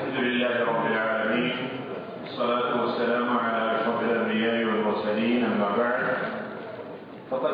الحمد لله رب العالمين، والصلاة والسلام على أشرف الأنبياء والمرسلين، أما بعد. فقد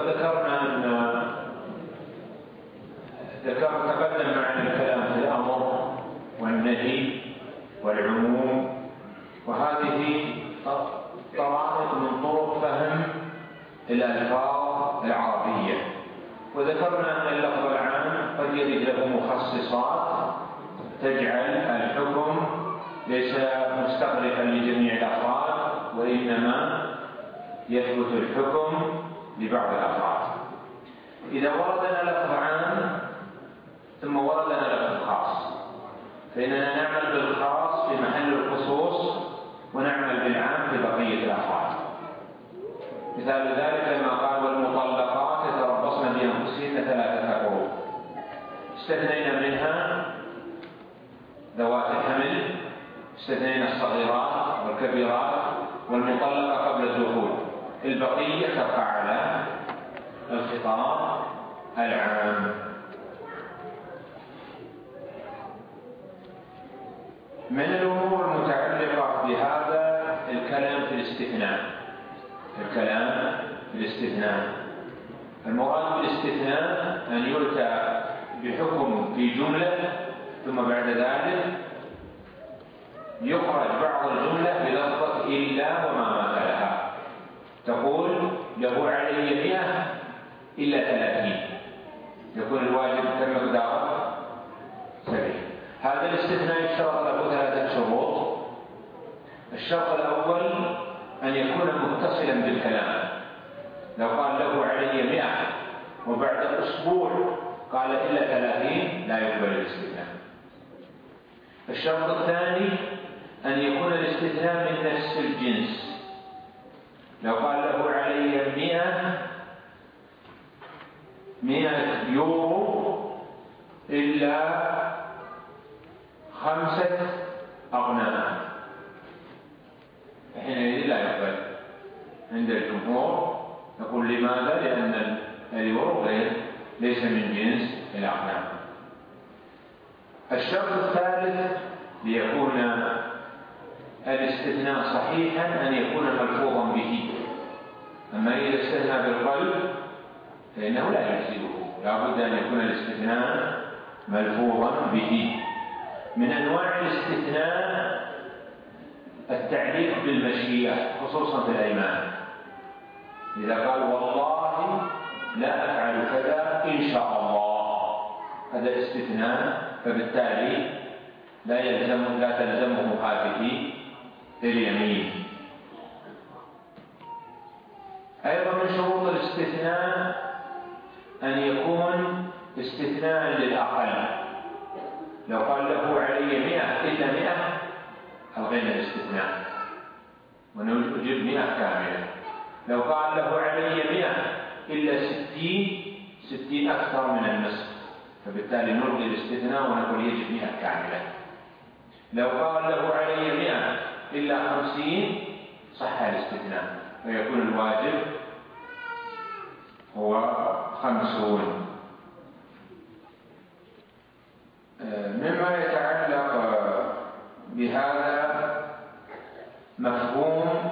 تقدم معنا الكلام في الأمر والنهي والعموم، وهذه طرائق من طرق فهم الألفاظ العربية. وذكرنا أن اللفظ العام قد يرد له مخصصات تجعل الحكم ليس مستغرقا لجميع الأفراد، وإنما يثبت الحكم لبعض الأفراد. إذا وردنا لفظ عام ثم وردنا لفظ خاص، فإننا نعمل بالخاص في محل الخصوص ونعمل بالعام في بقية الأفراد. مثال ذلك ما قال: والمطلقات يتربصن بأنفسهن 3 قروء. استثنينا منها ذوات الحمل، استثنينا الصغيرات والكبيرات والمطلقة قبل الدخول. البقية تقع على الخطاب العام. من الأمور المتعلقة بهذا الكلام في الاستثناء. المراد بالاستثناء أن يؤتى بحكم في جملة ثم بعد ذلك يخرج بعض الجملة بلفظة إلا وما مثلها. تقول: له علي 100 إلا 30، يكون الواجب كم مقداره؟ 70. هذا الاستثناء يشترط له 3 شروط. الشرط الأول أن يكون متصلا بالكلام. لو قال له علي 100 وبعد أسبوع قال إلا 30 لا يقبل الاستثناء. الشرط الثاني أن يكون الاستثناء من نفس الجنس. لو قال له علي 100 يورو إلا 5 أغنام، حينئذ لا يقبل عند الجمهور. يقول: لماذا؟ لأن اليورو ليس من جنس الأغنام. الشرط الثالث ليكون الاستثناء صحيحا أن يكون ملفوظا به. أما إذا استثنى بالقلب فإنه لا يجزئه، لا بد أن يكون الاستثناء ملفوظا به. من أنواع الاستثناء التعليق بالمشيئة، خصوصا في الأيمان. إذا قال: والله لا أفعل كذا إن شاء الله، هذا استثناء، فبالتالي لا تلزمه هذه اليمين. أيضا من شروط الاستثناء أن يكون استثناء للأقل. لو قال له علي 100 إلا 100 ألغينا الاستثناء ونجيب 100 كاملة. لو قال له علي 100 إلا 60 أكثر من النصف، فبالتالي نلغي الاستثناء ونقول يجب 100 كاملة. لو قال له علي 100 إلا 50 صح الاستثناء، فيكون الواجب هو 50. مما يتعلق بهذا مفهوم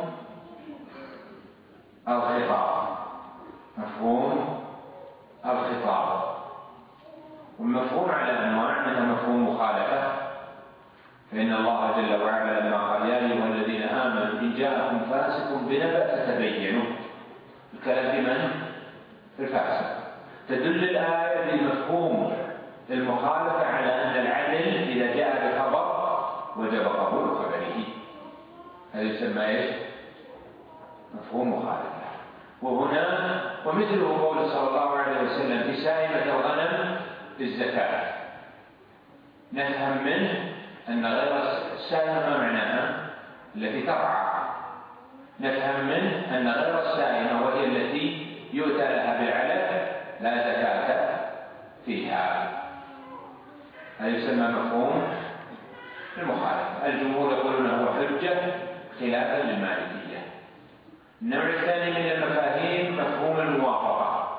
الخطاب. والمفهوم على أنواع، منها مفهوم مخالفة، فإن الله جل وعلا لما قال: يا أيها الذين آمنوا إن جاءكم فاسق بنبأ فتبينوا، الكلام في من؟ في الفاسق. تدل الآية بمفهوم المخالفة على أن العدل إذا جاء بخبر وجب قبول خبره. هذا يسمى ايش؟ مفهوم مخالفة. وهنا ومثله قول صلى الله عليه وسلم في سائمة الغنم الزكاة، نفهم منه أن غير السائمة ما معناها؟ التي ترعى. نفهم منه أن غير السائمة وهي التي يؤتى لها بالعلف لا زكاة فيها. هذا يسمى مفهوم المخالفة. الجمهور يقولون هو حجة خلافا للمالكية. النوع الثاني من المفاهيم مفهوم الموافقة،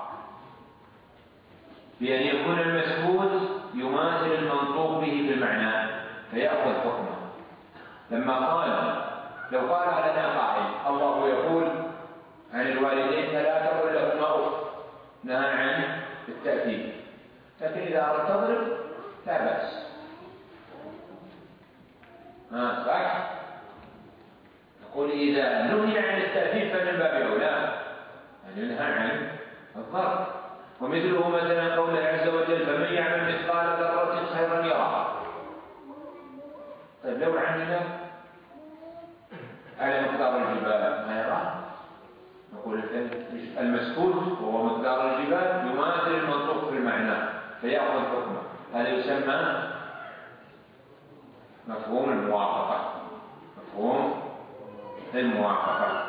بأن يكون المسكوت يماثل المنطوق به بالمعنى فيأخذ حكمه. لو قال لنا قائل الله يقول عن الوالدين فلا تقل لهما أف، نهى عن التأديب، لكن إذا أردت تضرب لا بأس. صح؟ نقول إذا نهي عن التأديب فمن باب أولى أن ينهى عن الضرب. ومثله مثلا قوله عز وجل فمن يعمل مثقال ذرة خيرا يره. طيب لو عمل على مقدار الجبال ما يراه، نقول المسكوت وهو مقدار الجبال يماثل المنطوق في المعنى فيأخذ حكمه. هذا يسمى مفهوم الموافقة. مفهوم الموافقة.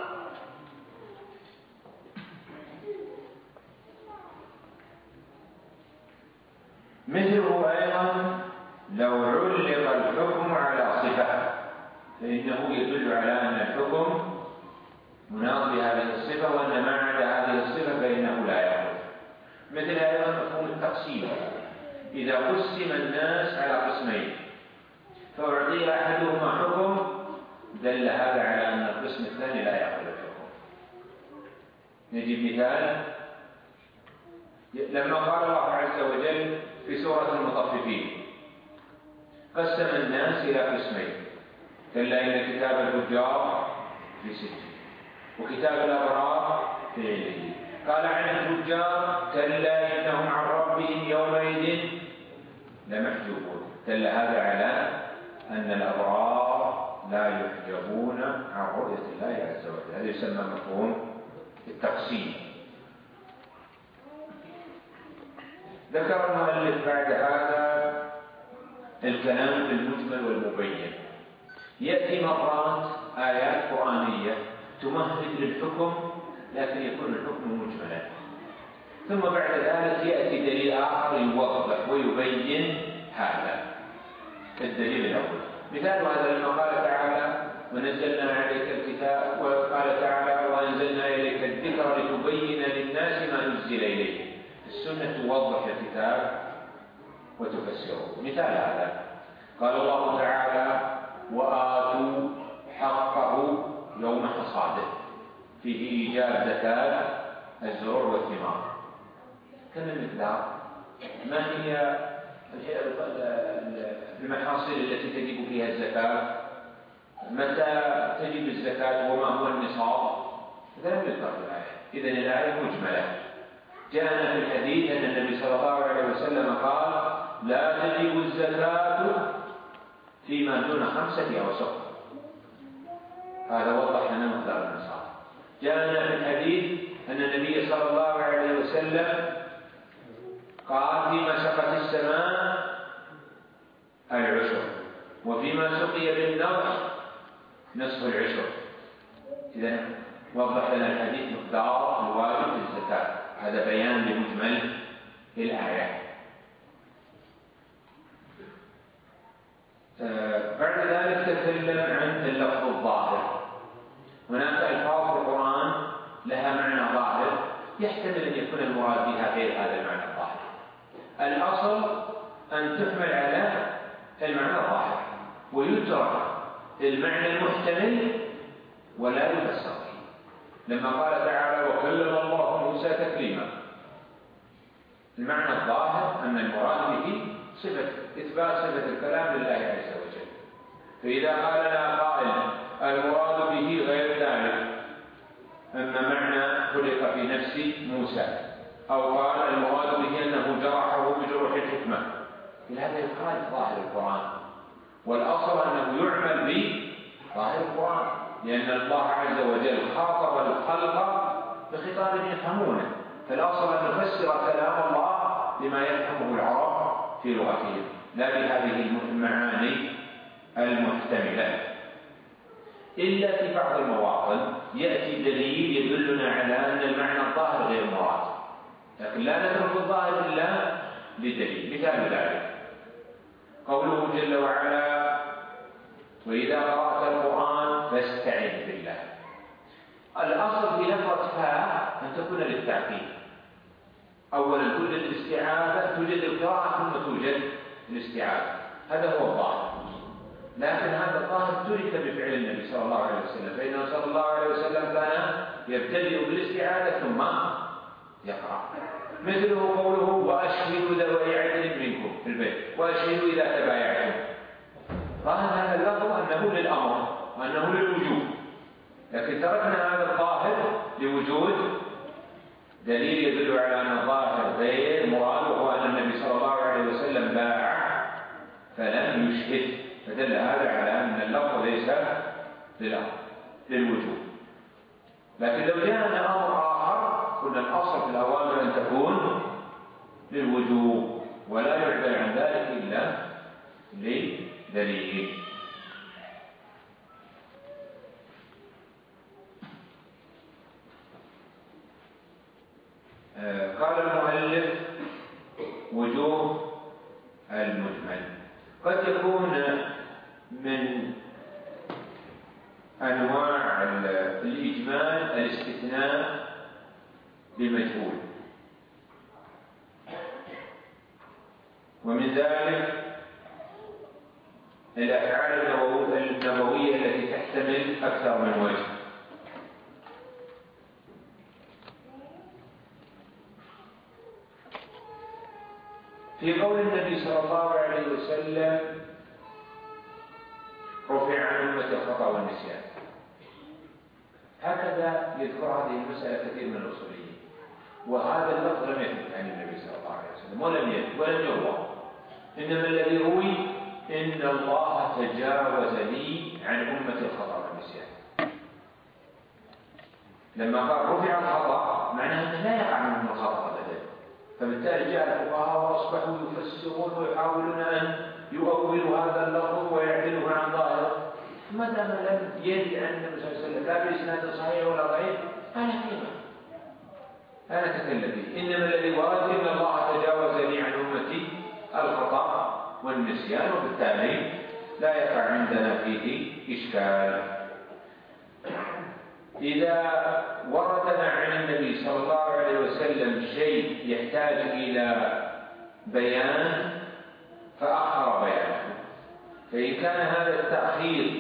مثله أيضا لو علق الحكم على صفة فإنه يدل على أن الحكم مناط بهذه الصفة، وأن ما عدا هذه الصفة فإنه لا يخرج. مثل أيضا مفهوم التقسيم. إذا قسم الناس على قسمين فأعطي أحدهما حكم دل هذا على أن القسم الثاني لا يخرج الحكم. نجيب مثال لما قال الله عز وجل في سورة المطففين قسم الناس إلى قسمين كلا إن كتاب الفجار في سجن وكتاب الأبرار في عليين. قال عن الفجار كلا إنهم عن ربهم يومئذ لمحجوبون. دل هذا على أن الأبرار لا يحجبون عن رؤية الله عز وجل. هذا يسمى مفهوم التقسيم. ذكر المؤلف بعد هذا الكلام بالمجمل والمبين. يأتي مرات آيات قرآنية تمهد للحكم لكن يكون الحكم مجملا، ثم بعد ذلك يأتي دليل آخر يوضح ويبين هذا. الدليل الأول مثال هذا لما قال تعالى ونزلنا عليك الكتاب، وقال تعالى وأنزلنا إليك الذكر لتبين للناس ما نزل إليه. السنة توضح الكتاب وتفسره. مثال هذا قال الله تعالى وآتوا حقه يوم حصاده، فيه إيجاب زكاة الزروع والثمار. كم المقدار؟ ما هي المحاصيل التي تجب فيها الزكاة؟ متى تجب الزكاة وما هو النصاب؟ هذا لم يذكر في الآية. إذن الآية مجملة. جاءنا في الحديث أن النبي صلى الله عليه وسلم قال لا تجب الزكاة فيما دون 5 أوسق. هذا وضح لنا مقدار النصاب. جاءنا في الحديث أن النبي صلى الله عليه وسلم قال فيما سقت السماء العشر وفيما سقي بالنضح نصف العشر. إذا وضح لنا الحديث مقدار الواجب في الزكاة. هذا بيان لمجمل الآية. بعد ذلك تكلم عن اللفظ الظاهر. هناك ألفاظ في القرآن لها معنى ظاهر يحتمل أن يكون المراد بها غير هذا المعنى الظاهر. الأصل أن تحمل على المعنى الظاهر ويترك المعنى المحتمل ولا يفسر. لما قال تعالى وكلم الله موسى تكليما، المعنى الظاهر أن المراد به صفة إثبات صفة الكلام لله عز وجل. فإذا قال لنا قائل المراد به غير ذلك، أن معنى خلق في نفس موسى، أو قال المراد به أنه جرحه بجروح الحكمة، هذا يخالف ظاهر القرآن. والأصل أنه يعمل بظاهر القرآن، لأن الله عز وجل خاطب الخلق بخطاب يفهمونه، فالأصل أن نفسر كلام الله بما يفهمه العرب في لغتهم لا بهذه المعاني المحتملة. إلا في بعض المواطن يأتي دليل يدلنا على أن المعنى الظاهر غير مراد، لكن لا نترك الظاهر إلا بدليل. مثال ذلك قوله جل وعلا وإذا قرأت القرآن فاستعذ بالله. الأصل في لفظة فاء أن تكون للتعقيد. أولا توجد الاستعاذة، توجد القراءة ثم توجد الاستعاذة، هذا هو الظاهر. لكن هذا الظاهر ترك بفعل النبي صلى الله عليه وسلم، فإنه صلى الله عليه وسلم كان يبتدئ بالاستعاذة ثم يقرأ. مثله قوله وأشهدوا ذوي عدل منكم في البيت، وأشهدوا إذا تبايعتم. ظاهر هذا اللفظ أنه للأمر وأنه للوجوب، لكن تركنا هذا الظاهر لوجود دليل يدل على أن الظاهر غير مراد، وهو أن النبي صلى الله عليه وسلم باع فلم يشهد، فدل هذا على أن اللفظ ليس للأمر للوجوب. لكن لو جاءنا أمر آخر قلنا الأصل في الأوامر أن تكون للوجوب ولا يعبر عن ذلك إلا لدليل. قال المؤلف وجوه المجمل. قد يكون من أنواع الإجمال الاستثناء بمجهول، ومن ذلك الأفعال النبوية التي تحتمل أكثر من وجه. في قول النبي صلى الله عليه وسلم رفع عن أمة الخطأ والنسيان، هكذا يذكر هذه المسألة كثير من الأصوليين، وهذا اللفظ لم يثبت عن النبي صلى الله عليه وسلم ولم يروى، إنما الذي روي إن الله تجاوز لي عن أمة الخطأ والنسيان. لما قال رفع الخطأ معناه أنه لا يقع منهم الخطأ أبدا، فبالتالي جاء الفقهاء وأصبحوا يفسرون ويحاولون أن يؤولوا هذا اللفظ ويعدلوه عن ظاهره، ما دام لم يرد عن النبي صلى الله عليه وسلم لا بإسناد صحيح ولا ضعيف فلا قيمة لا نتكلم به. إنما الذي ورد إن الله تجاوز لي عن أمتي الخطأ والنسيان، وبالتالي لا يقع عندنا فيه إشكال. إذا وردنا عن النبي صلى الله عليه وسلم شيء يحتاج إلى بيان فأخر بيانه، فإن كان هذا التأخير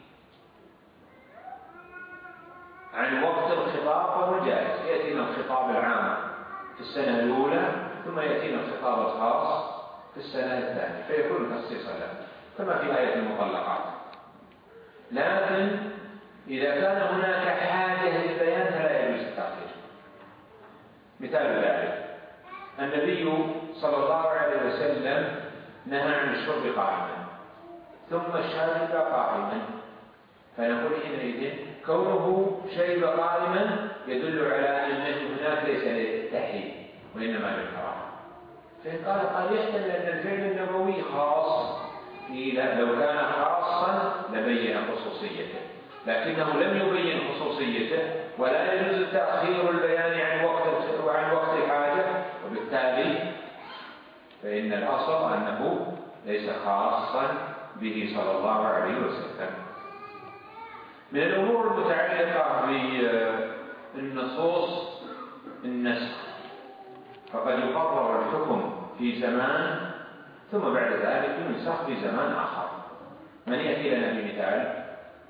عن وقت الخطاب فهو جائز، يأتينا الخطاب العام في السنة الأولى ثم يأتينا الخطاب الخاص في السنة الثانية فيكون تخصيصا له كما في آية المطلقات. لكن إذا كان هناك حاجة للبيان فلا يجوز التأخير. مثال ذلك النبي صلى الله عليه وسلم نهى عن الشرب قائما ثم شرب قائما، فنقول حينئذ كونه شرب قائما يدل على أن هناك ليس للتحريم وإنما للكراهة. فإن قال يحتمل أن الفعل النبوي خاص، لو كان خاصا لبين خصوصيته، لكنه لم يبين خصوصيته ولا يجوز تأخير البيان عن وقت الحاجة، وبالتالي فإن الأصل أنه ليس خاصا به صلى الله عليه وسلم. من الأمور المتعلقة بالنصوص النسخ، فقد يقرر الحكم في زمان ثم بعد ذلك ينسخ في زمان آخر. من يأتي لنا بمثال؟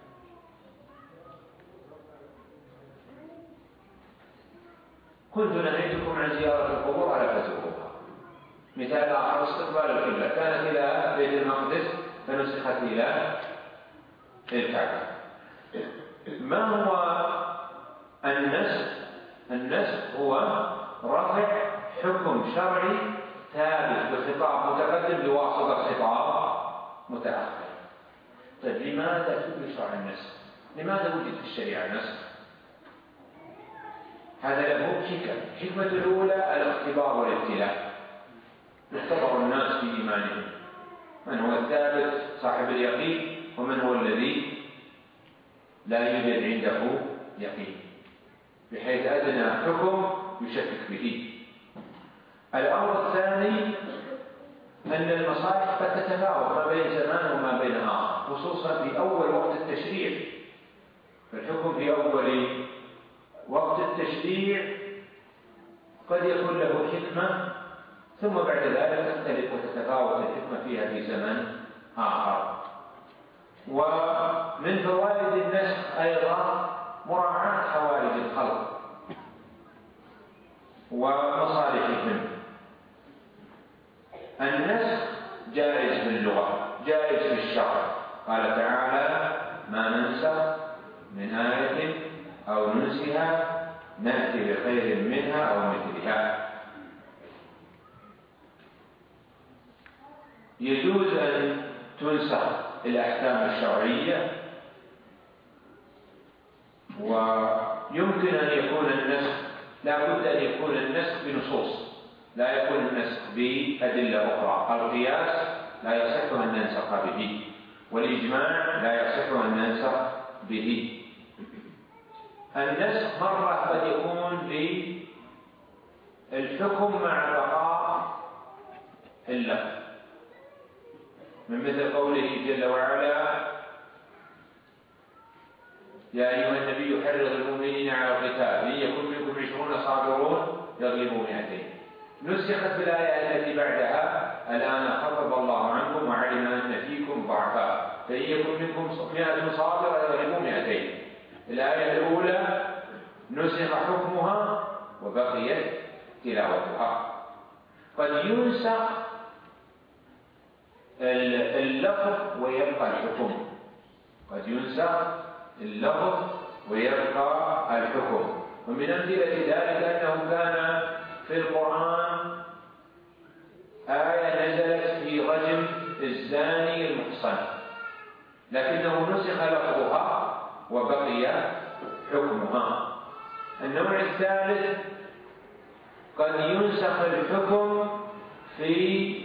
كنت نهيتكم عن زيارة القبور ألا تزوروها. مثال آخر استقبال القبلة، كانت إلى بيت المقدس فنسخت إلى الكعبة. ما هو النسخ؟ النسخ هو رفع حكم شرعي ثابت بخطاب متقدم بواسطة خطاب متأخر. طيب لماذا يشرع النسخ؟ لماذا وجد في الشريعة النسخ؟ هذا له حكمة الأولى الاختبار والابتلاء، يختبر الناس في إيمانهم، من هو الثابت صاحب اليقين ومن هو الذي لا يوجد عنده يقين، بحيث أدنى حكم يشكك به. الأمر الثاني أن المصالح قد تتفاوت ما بين زمان وما بين آخر، خصوصا في أول وقت التشريع، فالحكم في أول وقت التشريع قد يكون له حكمة ثم بعد ذلك تختلف وتتفاوت الحكمة فيها في زمن آخر. ومن فوائد النسخ أيضا مراعاة حوائج الخلق ومصالحهم. النسخ جائز في اللغة، جائز في الشرع. قال تعالى: ما ننسخ من آية أو ننسها نأتي بخير منها أو مثلها. يجوز أن تنسخ الأحكام الشرعية، ويمكن أن يكون النسخ، لا بد أن يكون النسخ بنصوص، لا يكون النسخ بأدلة أخرى. القياس لا يصح أن ننسخ به، والإجماع لا يصح أن ننسخ به. النسخ مرة قد يكون للحكم مع بقاء اللفظ، من مثل قوله جل وعلا: يا أيها النبي حرض المؤمنين على القتال إن يكن منكم 20 صابرون يغلبوا 200. نسخت بالآية التي بعدها: الآن خفف الله عنكم وعلم أن فيكم ضعفا فإن يكن منكم 100 صابرة يغلبوا 200. الآية الأولى نسخ حكمها وبقيت تلاوتها. قد ينسخ اللفظ ويبقى الحكم، قد ينسخ اللفظ ويبقى الحكم. ومن أمثلة ذلك أنه كان في القرآن آية نزلت في رجم الزاني المحصن، لكنه نسخ لفظها وبقي حكمها. النوع الثالث قد ينسخ الحكم في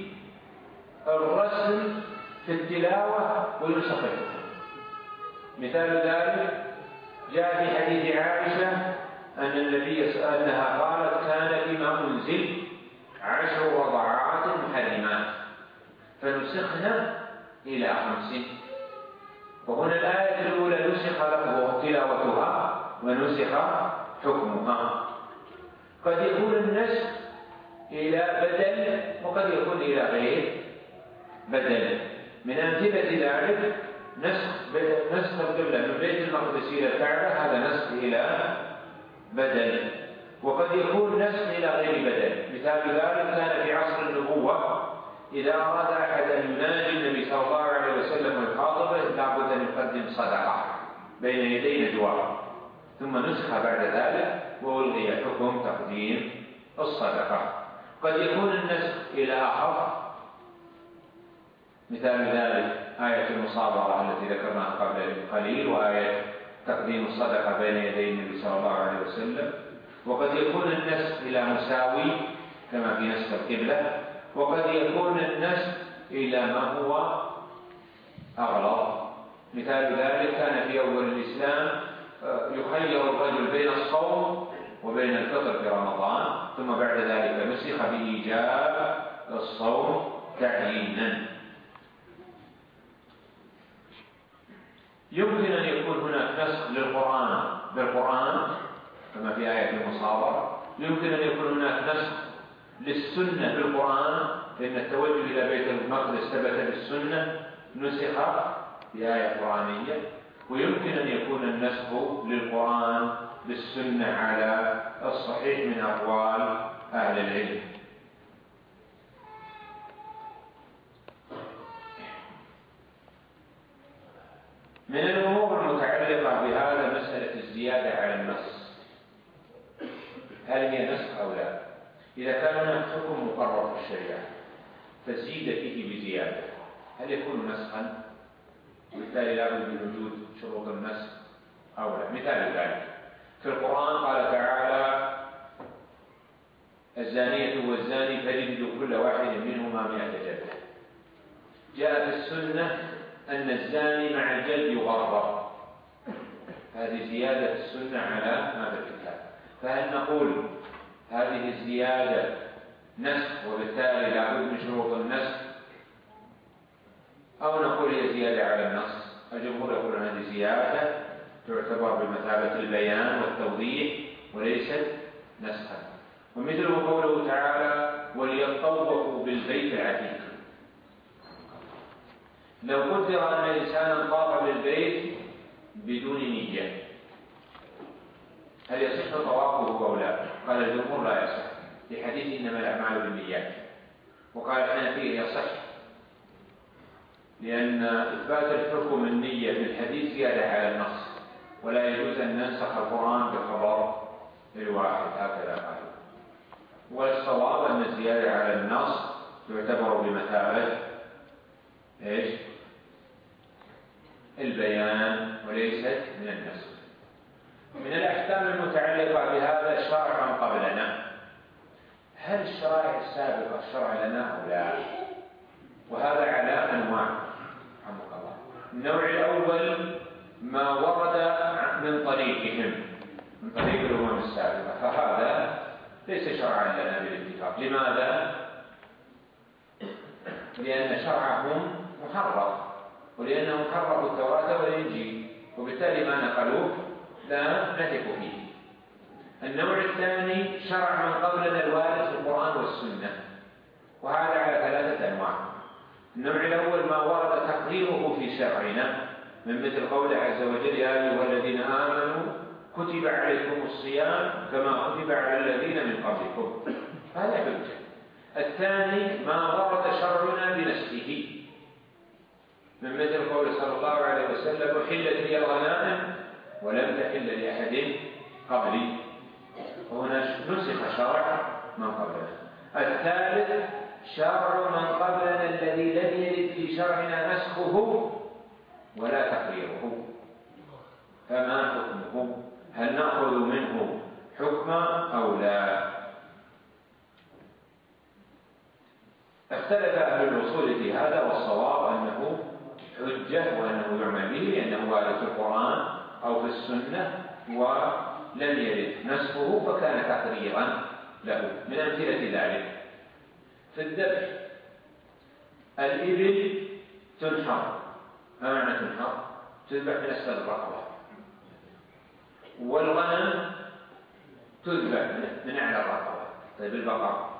الرسم في التلاوة وينسخ الحكم. مثال ذلك جاء في حديث عائشة أن النبي أنها قالت: كان فيما أنزل 10 رضعات محرمات فنسخنا إلى 5. وهنا الآية الأولى نسخ لفظها تلاوتها ونسخ حكمها. قد يكون النسخ إلى بدل وقد يكون إلى غير بدل. من أمثلة ذلك نسخ القبلة من بيت المقدس إلى الكعبة، هذا نسخ إلى بدل. وقد يكون نسخ إلى غير بدل. مثال ذلك كان في عصر النبوة إذا أراد أحد أن يناجي النبي صلى الله عليه وسلم ويخاطبه لابد أن يقدم صدقة بين يدي نجواه، ثم نسخ بعد ذلك وألغي حكم تقديم الصدقة. قد يكون النسخ إلى آخر. مثال ذلك آية المصابرة التي ذكرناها قبل قليل، وآية تقديم الصدقة بين يدي النبي صلى الله عليه وسلم. وقد يكون النسخ إلى مساوي كما في نسخ القبلة، وقد يكون النسخ إلى ما هو أغلظ. مثال ذلك كان في أول الإسلام يخير الرجل بين الصوم وبين الفطر في رمضان، ثم بعد ذلك نسخ بإيجاب الصوم تعيينا. يمكن أن يكون هناك نسخ للقرآن بالقرآن كما في آية المصابرة. يمكن أن يكون هناك نسخ للسنة بالقرآن، فإن التوجه إلى بيت المقدس ثبت بالسنة نسخ بآية قرآنية. ويمكن أن يكون النسخ للقرآن بالسنة على الصحيح من أقوال أهل العلم. من الأمور المتعلقة بهذا مسألة الزيادة على النص، هل هي نسخ أو لا؟ إذا كان هناك حكم مقرر في الشريعة فزيد فيه بزيادة، هل يكون نسخا؟ وبالتالي لا بد من وجود شروط النسخ أو لا. مثال ذلك في القرآن قال تعالى: الزانية والزاني فاجلدوا كل واحد منهما 100 جلدة. جاء في السنة أن الزاني مع الجلد يغرر. هذه زيادة السنة على ما في الكتاب. فهل نقول هذه الزيادة نسخ وبالتالي لا بد من شروط النسخ، أو نقول هي زيادة على النص؟ الجمهور يقولون هذه زيادة تعتبر بمثابة البيان والتوضيح وليست نسخا. ومثله قوله تعالى: وليطوفوا بالبيت العتيق. لو قدر أن إنسانا طاف للبيت بدون نية هل يصح طوافه أو لا؟ قال الجمهور لا يصح لحديث إنما الأعمال بالنيات، وقال الحنفية يصح لأن إثبات الحكم النية في الحديث زيادة على النص، ولا يجوز أن ننسخ القرآن بخبر الواحد، هكذا قال. والصواب أن الزيادة على النص تعتبر بمثابة البيان وليست من النسخ. من الأحكام المتعلقة بهذا الشرع من قبلنا، هل الشرائع السابقة شرع لنا أو لا؟ وهذا على أنواع رحمك الله. النوع الأول ما ورد من طريقهم، من طريق الأمم السابقة، فهذا ليس شرعا لنا بالاتفاق. لماذا؟ لأن شرعهم محرف، ولأنهم حرفوا التوراة والإنجيل، وبالتالي ما نقلوه لا نثق فيه. النوع الثاني شرع من قبلنا الوارد في القرآن والسنة، وهذا على ثلاثة أنواع. النوع الأول ما ورد تقريره في شرعنا، من مثل قوله عز وجل يا أيها الذين آمنوا كتب عليكم الصيام كما كتب على الذين من قبلكم، هذا حجة. الثاني ما ورد شرعنا بنسخه، من مثل قول صلى الله عليه وسلم أحلت لي الغنائم ولم تحل لأحد قبلي، وهنا نسخ شرع من قبلنا. الثالث شرع من قبلنا الذي لم يرد في شرعنا نسخه ولا تقريره، فما حكمه؟ هل نأخذ منه حكما أو لا؟ اختلف أهل الأصول في هذا، والصواب أنه حجة وأنه يعمل به، لأنه وارد في القرآن أو في السنة ولم يرد نسخه فكان تقريرا له. من أمثلة ذلك في الذبح، الإبل تنحر، ما معنى تنحر؟ تذبح من أسفل الرقبة، والغنم تذبح من أعلى الرقبة. طيب البقر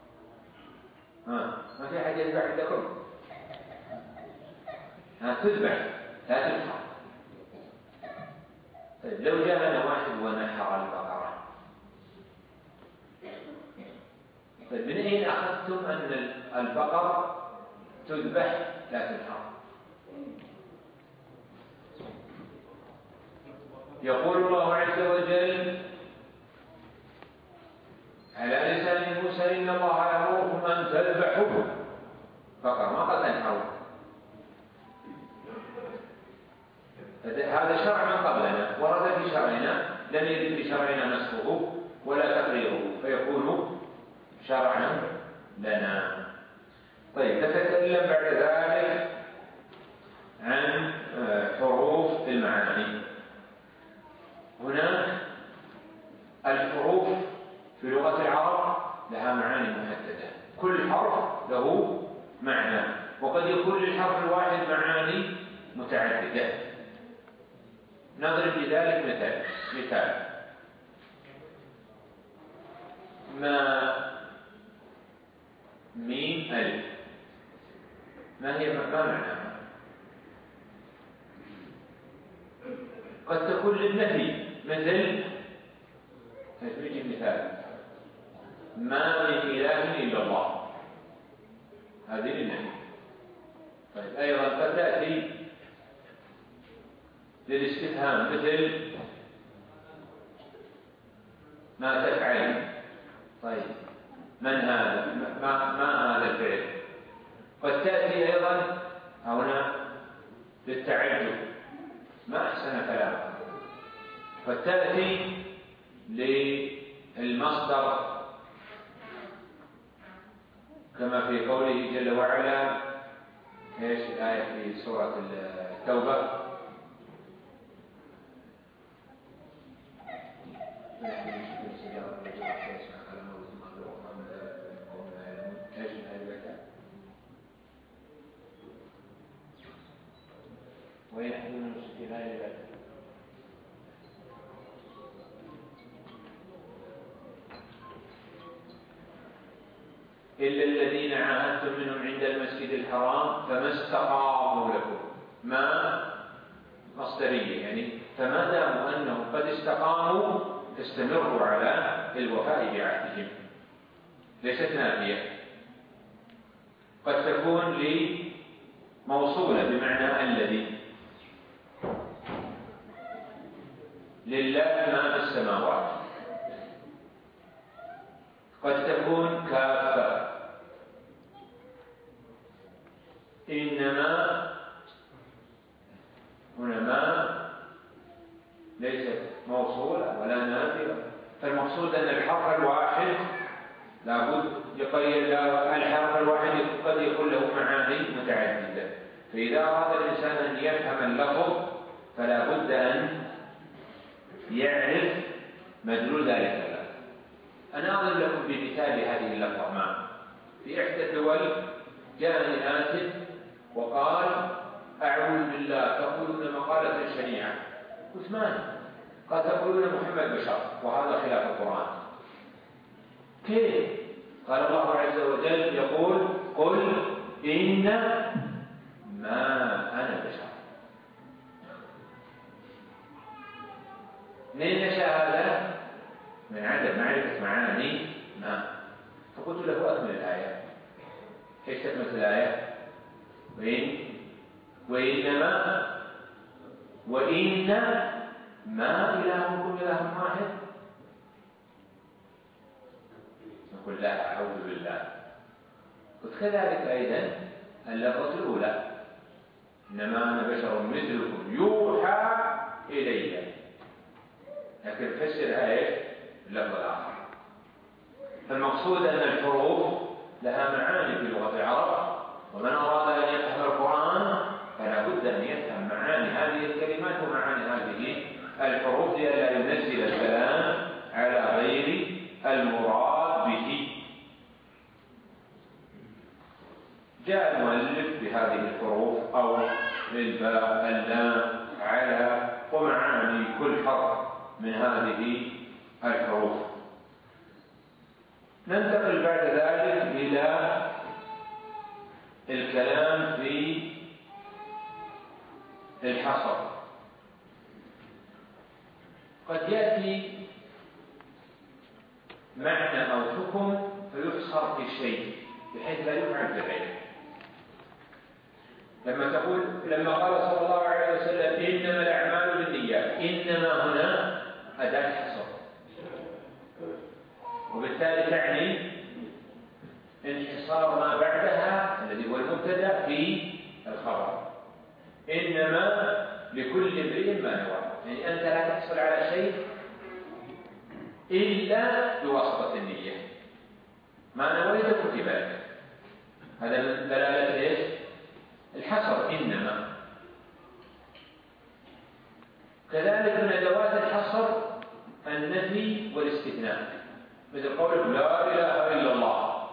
ما في أحد يذبح عندكم؟ تذبح لا تنحر. طيب لو جاءنا واحد ونحر البقرة، طيب من أين أخذتم أن البقر تذبح لا تنحر؟ يقول الله عز وجل على لسان موسى إن الله يأمركم أن تذبحوا بقرة، ما قد تنحروا. هذا شرع من قبلنا ورد في شرعنا، لم يرد في شرعنا نسخه ولا تقريره، فيكون شرعا لنا. طيب نتكلم بعد ذلك عن حروف المعاني. هناك الحروف في لغة العرب لها معاني محددة، كل حرف له معنى، وقد يكون للحرف الواحد معاني متعددة. نضرب لذلك مثال ما ميم ألف، ما معناها؟ قد تكون للنفي، مثل نجيب مثال ما من إله إلا الله، هذه للنفي. طيب أيضا قد تأتي للاستفهام، مثل ما تفعل. طيب من هذا؟ ما هذا الفعل؟ قد تأتي أيضا هنا للتعجب، ما أحسن كلامه. قد تأتي للمصدر كما في قوله جل وعلا، ايش الآية في سورة التوبة؟ ويحملون المشركين لا يبالغون إلا الذين عاهدتم منهم عند المسجد الحرام فما استقاموا لكم، ما مصدرية، يعني فما داموا أنهم قد استقاموا فاستمروا على الوفاء بعهدهم، ليست نافية. قد تكون موصولة بمعنى الذي، لله ما في السماوات. قد تكون كافة، إنما هنا ما ليست موصولة ولا نافية، فالمقصود أن الحرف الواحد لابد يقيد، الحرف الواحد قد يكون له معاني متعددة، فإذا أراد الإنسان أن يفهم اللفظ فلا بد أن يعرف مدلول ذلك اللفظ. أنا أضرب لكم بمثال هذه اللفظة. ما في إحدى الدول جاءني آتٍ وقال أعوذ بالله تقولون مقالة شنيعة. قلت ما قال تقولون محمد بشر وهذا خلاف القرآن. كيف؟ قال الله عز وجل يقول قل إنما أنا بشر. من نشأ هذا؟ من عدم معرفة معاني ما. فقلت له أكمل الآية. ايش تكمل الآية؟ وإنما ما إلهكم إله واحد. نقول لا أعوذ بالله. قلت كذلك أيضا اللفظة الأولى إنما أنا بشر مثلكم يوحى إلي، لكن فسر آية اللفظ الآخر. فالمقصود أن الحروف لها معاني في لغة العرب، ومن أراد أن يفهم القرآن فلا بد أن يفهم معاني هذه الكلمات ومعاني هذه الحروف لئلا ينزل الكلام على غير المراد به. جاء المؤلف بهذه الحروف أو بالباء اللام على ومعاني كل حرف من هذه الحروف. ننتقل بعد ذلك إلى الكلام في الحصر. قد يأتي معنى أو حكم فيحصر في شيء بحيث لا يفعل بغيره. لما قال صلى الله عليه وسلم إنما الأعمال بالنيات، إنما هنا أداة حصر، وبالتالي تعني انحصار ما بعدها الذي هو المبتدأ في الخبر. إنما لكل امرئ ما نوى، يعني أنت لا تحصل على شيء إلا بواسطة النية. ما نويت كتب لك، هذا من دلالة إيش؟ الحصر. إنما كذلك من أدوات الحصر النفي والاستثناء، مثل قول لا إله إلا الله،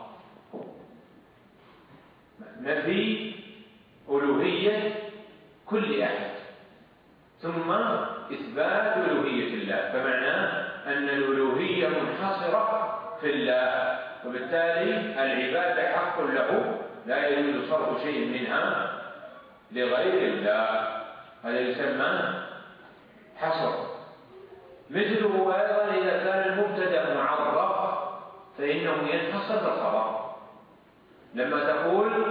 نفي ألوهية كل أحد ثم إثبات ألوهية الله، فمعناه أن الألوهية منحصرة في الله، وبالتالي العبادة حق له لا يجوز صرف شيء منها لغير الله. هذا يسمى حصر. مثله أيضا إذا كان المبتدأ معرف فإنه ينحصر بالخبر. لما تقول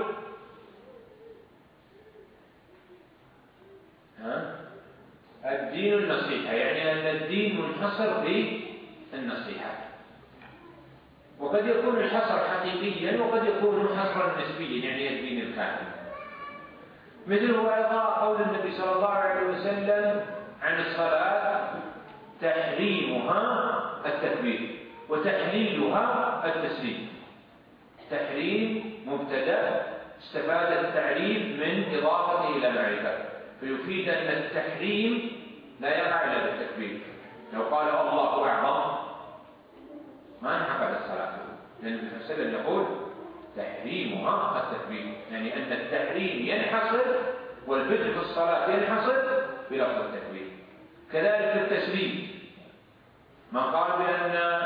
الدين النصيحة، يعني أن الدين منحصر بالنصيحة. وقد يكون الحصر حقيقيا وقد يكون حصرا نسبيا، يعني الدين الكامل. مثله أيضا قول النبي صلى الله عليه وسلم عن الصلاة تحريمها التكبير وتحليلها التسليم. تحريم مبتدأ استفاد التعريف من إضافته إلى معرفة، فيفيد أن التحريم لا يقع إلا بالتكبير. لو قال الله أعظم ما انعقدت صلاته، لأن النبي صلى الله عليه وسلم يقول تحريمها التكبير، يعني أن التحريم ينحصر والبدء في الصلاة ينحصر بلفظ التكبير. كذلك التسليم، من قال بأن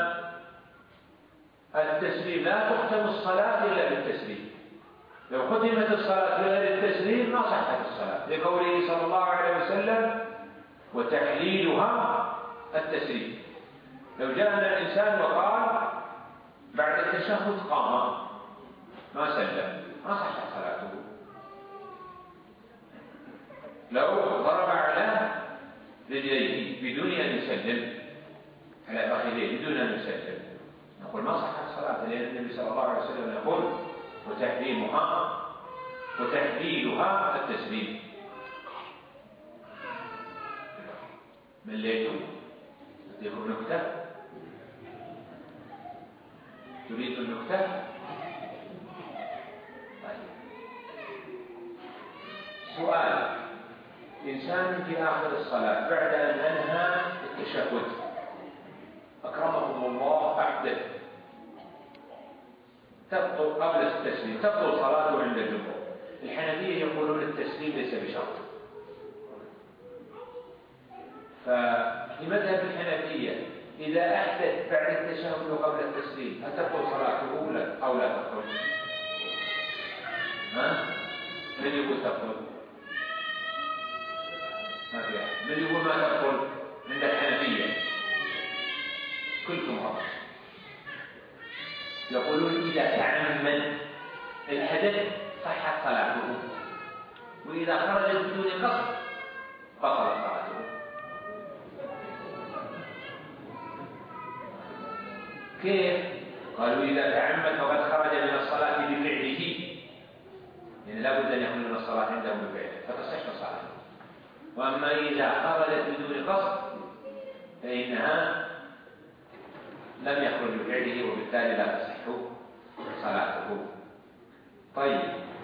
التسليم لا تختم الصلاة إلا بالتسليم، لو ختمت الصلاة بغير التسليم ما صحت الصلاة، لقوله صلى الله عليه وسلم وتحليلها التسليم. لو جاءنا الإنسان وقال بعد التشهد قام ما سلم ما صحت صلاته. لو ضرب على رجليه بدون أن يسلم على فخذيه بدون أن يسلم نقول ما صحت صلاته، لأن النبي صلى الله عليه وسلم يقول وتحليلها التسليم. مليتم؟ أديكم نكتة؟ تريد النكتة؟ طيب. سؤال: إنسان في آخر الصلاة بعد أن أنهى التشهد أكرمكم الله أحدث تبطل قبل التسليم، تبطل صلاته عند الجمهور. الحنفية يقولون التسليم ليس بشرط، ففي مذهب الحنفية إذا أحدث بعد التشهد وقبل التسليم هل تبطل صلاته أو لا تبطل؟ من يقول تبطل؟ ما في أحد. من يقول ما تبطل عند الحنفية؟ كلكم غلط. يقولون إذا تعمد الحدث صحت صلاته، وإذا خرج بدون قصد بطلت صلاته. كيف؟ قالوا إذا تعمد فقد خرج من الصلاة بفعله، يعني لا بد أن يكون من الصلاة عنده بفعله فتصح صلاته. وأما إذا خرجت بدون قصد فإنها لم يخرج بفعله وبالتالي لا تصح صلاته. طيب،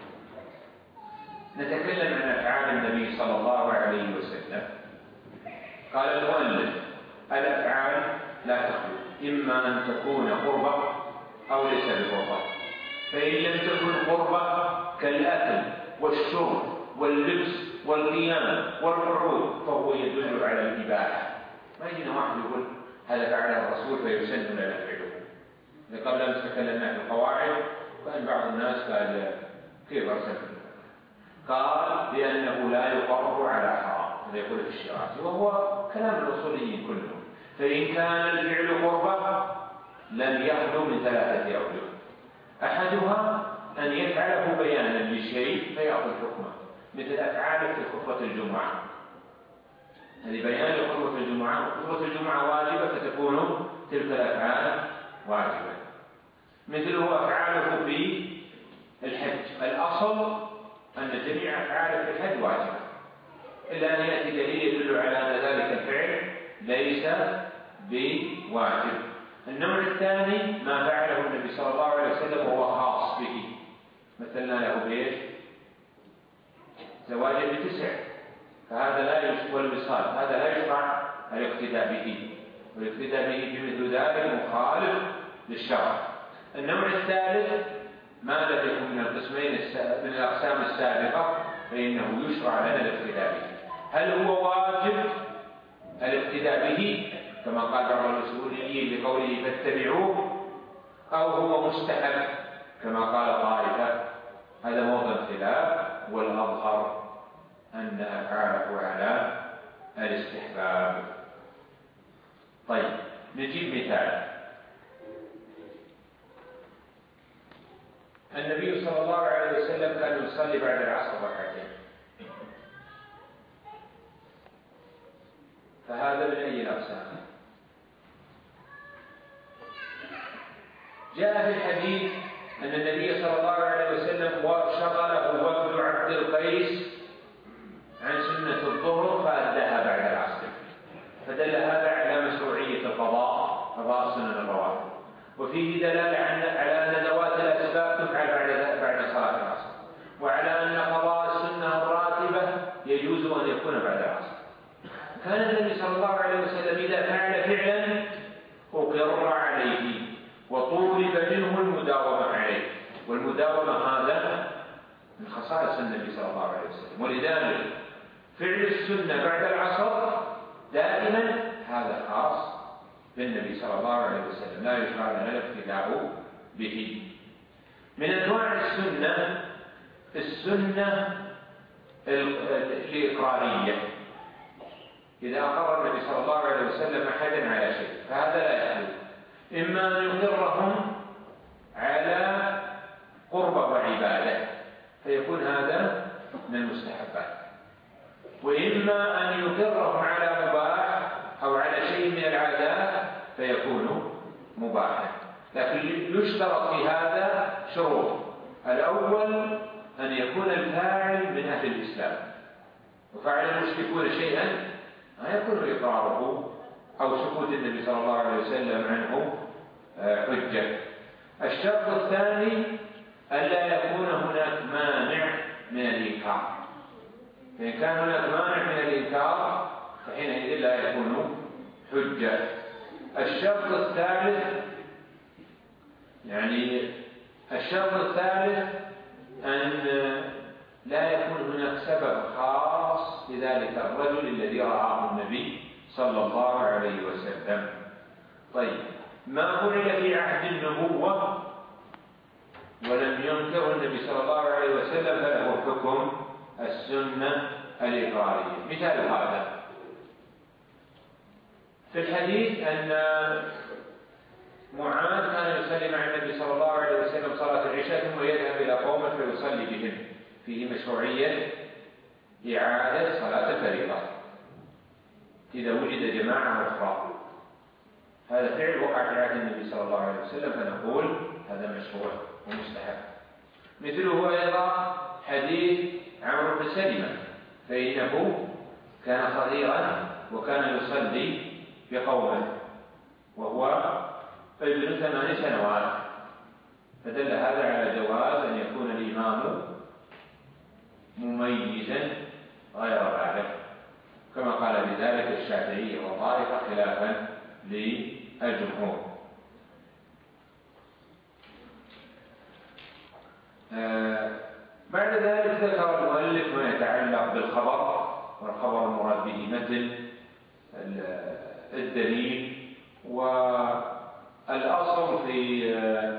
نتكلم عن أفعال النبي صلى الله عليه وسلم. قال المؤلف: الأفعال لا تخلو، إما أن تكون قربة أو ليس بقربة. فإن لم تكن قربة كالأكل والشرب واللبس والقيام والقعود فهو يدل على الإباحة. ما يجينا واحد يقول هذا فعله الرسول فيسن لنا فعله. قبل أن تكلمنا في القواعد كان بعض الناس قال كيف أرسل؟ قال لأنه لا يقرب على حرام، هذا يقول في الشرائع، وهو كلام الأصوليين كلهم. فإن كان الفعل قربة لم يخلو من ثلاثة أوجه: أحدها أن يفعله بيانا لشيء فيأخذ حكمه، مثل أفعاله في خطبة الجمعة، هذه بيان لخطبة الجمعة، وخطبة الجمعة واجبة فتكون تلك الأفعال واجبة. مثله أفعاله في الحج، الأصل أن جميع أفعاله في الحج واجبة، إلا أن يأتي دليل يدل على أن ذلك الفعل ليس بواجب. النوع الثاني ما فعله النبي صلى الله عليه وسلم وهو خاص به، مثلنا له بإيش؟ زواجا ب9، فهذا لا يشرع، والوصال هذا لا يشرع الاقتداء به، والاقتداء به في مثل ذلك مخالف للشرع. النوع الثالث ما لم يكن من القسمين من الأقسام السابقة فإنه يشرع لنا الاقتداء به. هل هو واجب الاقتداء به كما قال بعض الأصوليين بقوله فاتبعوه، أو هو مستحب كما قال طائفة؟ هذا موضع خلاف، والأظهر أن أفعاله على الاستحباب. طيب، نجيب مثال. النبي صلى الله عليه وسلم كان يصلي بعد العصر ركعتين، فهذا من أي الأقسام؟ جاء في الحديث أن النبي صلى الله عليه وسلم شغله وفد عبد القيس عن سنة الظهر فأداها بعد العصر، فدل هذا على مشروعية قضاء سنن الرواتب، وفيه دلالة على أن ذوات الأسباب تفعل بعد صلاة العصر، وعلى أن قضاء السنة الراتبة يجوز أن يكون بعد العصر. كان النبي صلى الله عليه وسلم إذا فعل فعلا أقر عليه وطولب منه المداومة عليه، والمداومة هذا من خصائص النبي صلى الله عليه وسلم، ولذلك فعل السنة بعد العصر دائما هذا خاص بالنبي صلى الله عليه وسلم، لا يشرع لنا الاقتداء به. من أنواع السنة الإقرارية، إذا أقر النبي صلى الله عليه وسلم أحدا على شيء فهذا لا يخلو، إما أن يقرهم على قربة وعبادة فيكون هذا من المستحبات، وإما أن يقرهم على مباح أو على شيء من العادات فيكون مباحا. لكن يشترط في هذا شروط: الأول أن يكون الفاعل من أهل الإسلام، وفعل المشركون شيئا ما يكون إقراره أو سكوت النبي صلى الله عليه وسلم عنه حجة. الشرط الثاني ألا يكون هناك مانع من الإنكار، فإن كان هناك مانع من الإنكار فحينئذ لا يكون حجة. الشرط الثالث أن لا يكون هناك سبب خاص لذلك الرجل الذي رآه النبي صلى الله عليه وسلم. طيب، ما فعل في عهد النبوة ولم ينكره النبي صلى الله عليه وسلم فله حكم السنة الإقرارية. مثال هذا في الحديث أن معاذ كان يصلي مع النبي صلى الله عليه وسلم صلاة العشاء ثم يذهب إلى قومه فيصلي بهم، فيه مشروعية إعادة صلاة الفريضة إذا وجد جماعة أخرى. هذا فعل وقع في عهد النبي صلى الله عليه وسلم فنقول هذا مشروع ومستحب. مثله أيضا حديث عمرو بن سلمة، فإنه كان صغيرا وكان يصلي بقومه وهو ابن 8 سنوات، فدل هذا على جواز أن يكون الإمام مميزا غير بالغ، كما قال بذلك الشافعي وطائفة خلافا للجمهور. بعد ذلك ذكر المؤلف ما يتعلق بالخبر، والخبر المراد به مثل الدليل. والأصل في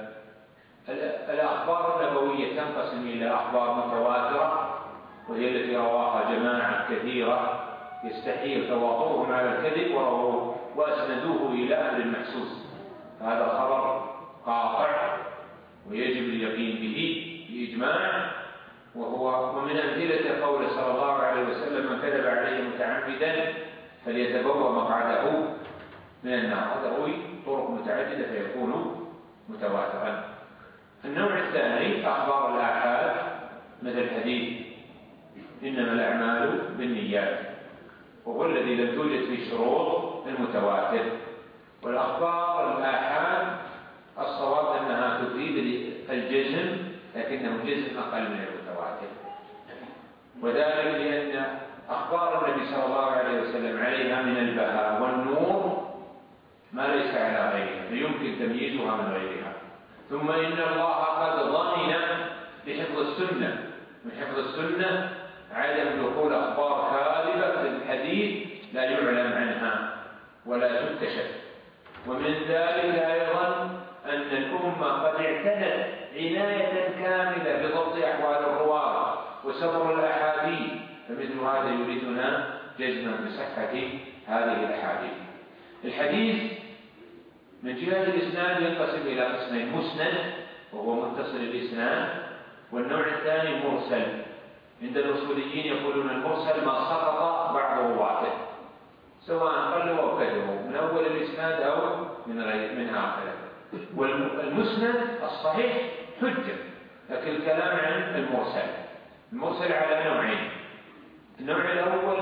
الأخبار النبوية تنقسم إلى أخبار متواترة وهي التي رواها جماعة كثيرة يستحيل تواترهم على الكذب وأسندوه إلى أهل المحسوس، فهذا خبر قاطع ويجب اليقين به بإجماع. ومن أمثلة قول صلى الله عليه وسلم: من كذب عليه متعمدا فليتبوأ مقعده من النار. هذا روي طرق متعددة فيكون متواترا. النوع الثاني أخبار الآحاد مثل حديث إنما الأعمال بالنيات، وهو الذي لم توجد فيه شروط المتواتر. والأخبار الآحاد الصواب أنها تفيد الجزم، لكنه جزم أقل من المتواتر، وذلك لأن أخبار النبي صلى الله عليه وسلم عليها من البهاء والنور ما ليس على غيرها، فيمكن تمييزها من غيرها. ثم إن الله قد ضمن بحفظ السنة، من حفظ السنة عدم دخول أخبار كاذبة في الحديث لا يعلم عنها ولا تكتشف. ومن ذلك أيضا أن الأمة قد اعتنت عناية كاملة بضبط أحوال الرواة وسبر الأحاديث، فمثل هذا يريدنا جزما بصحة هذه الأحاديث. الحديث من جهة الإسناد ينقسم إلى قسمين: مسند وهو متصل الإسناد، والنوع الثاني مرسل. عند الأصوليين يقولون المرسل ما سقط بعض رواته سواء قلوا أو كثروا من أول الإسناد أو من آخره. والمسند الصحيح حجة، لكن الكلام عن المرسل على نوعين: النوع الأول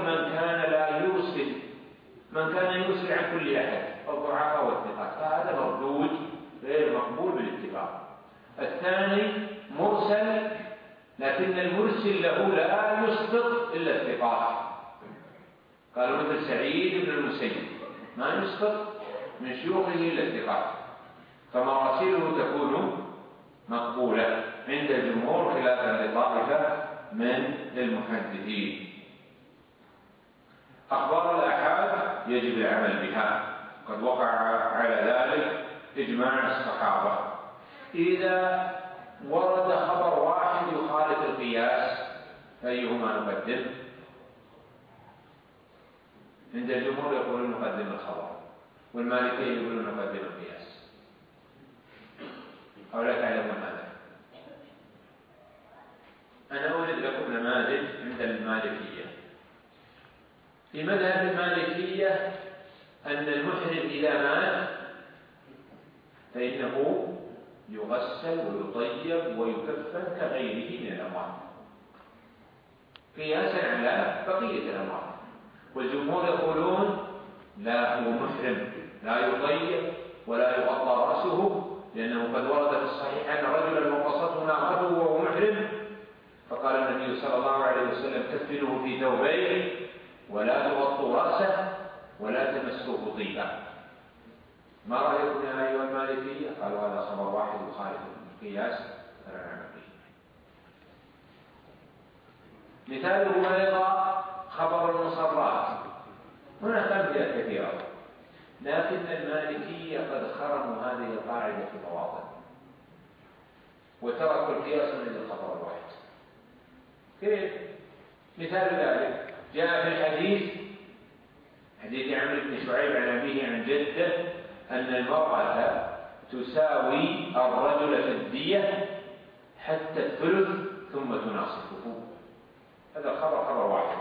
من كان يرسل عن كل أحد، الضعفاء والثقات، فهذا مردود غير مقبول بالاتفاق. الثاني مرسل، لكن المرسل له لا يسقط إلا الثقات، قالوا مثل سعيد بن المسيب ما يسقط من شيوخه إلا الثقات، فمراسله تكون مقبولة عند الجمهور خلافا لطائفة من المحدثين. أخبار الآحاد يجب العمل بها، قد وقع على ذلك إجماع الصحابة. إذا ورد خبر واحد يخالف القياس فأيهما نقدم؟ عند الجمهور يقولون نقدم الخبر، والمالكية يقولون نقدم القياس. أو لا تعلمون هذا؟ أنا أولد لكم نماذج عند المالكية. في مذهب المالكية أن المحرم إذا مات فإنه يغسل ويطيب ويكفن كغيره من الأموات قياسا على بقية الأموات. والجمهور يقولون لا، هو محرم، لا يطيب ولا يغطى رأسه، لأنه قد ورد في الصحيح أن رجلا وقصته ناقته وهو محرم، فقال النبي صلى الله عليه وسلم كفنوه في ثوبين ولا تغطوا رأسه ولا تمسوه طيبا. ما رأيكم يا أيها المالكية؟ قالوا هذا خبر واحد يخالف القياس فلا نعمل به. مثاله أيضا خبر المصرات. هناك أمثلة كثيرة، لكن المالكية قد خرموا هذه القاعدة في مواطن وتركوا القياس من الخبر الواحد. كيف؟ مثال ذلك جاء في الحديث، حديث عمرو بن شعيب عن أبيه عن جده، أن المرأة تساوي الرجل في الدية حتى الثلث ثم تناصفه. هذا الخبر خبر واحد،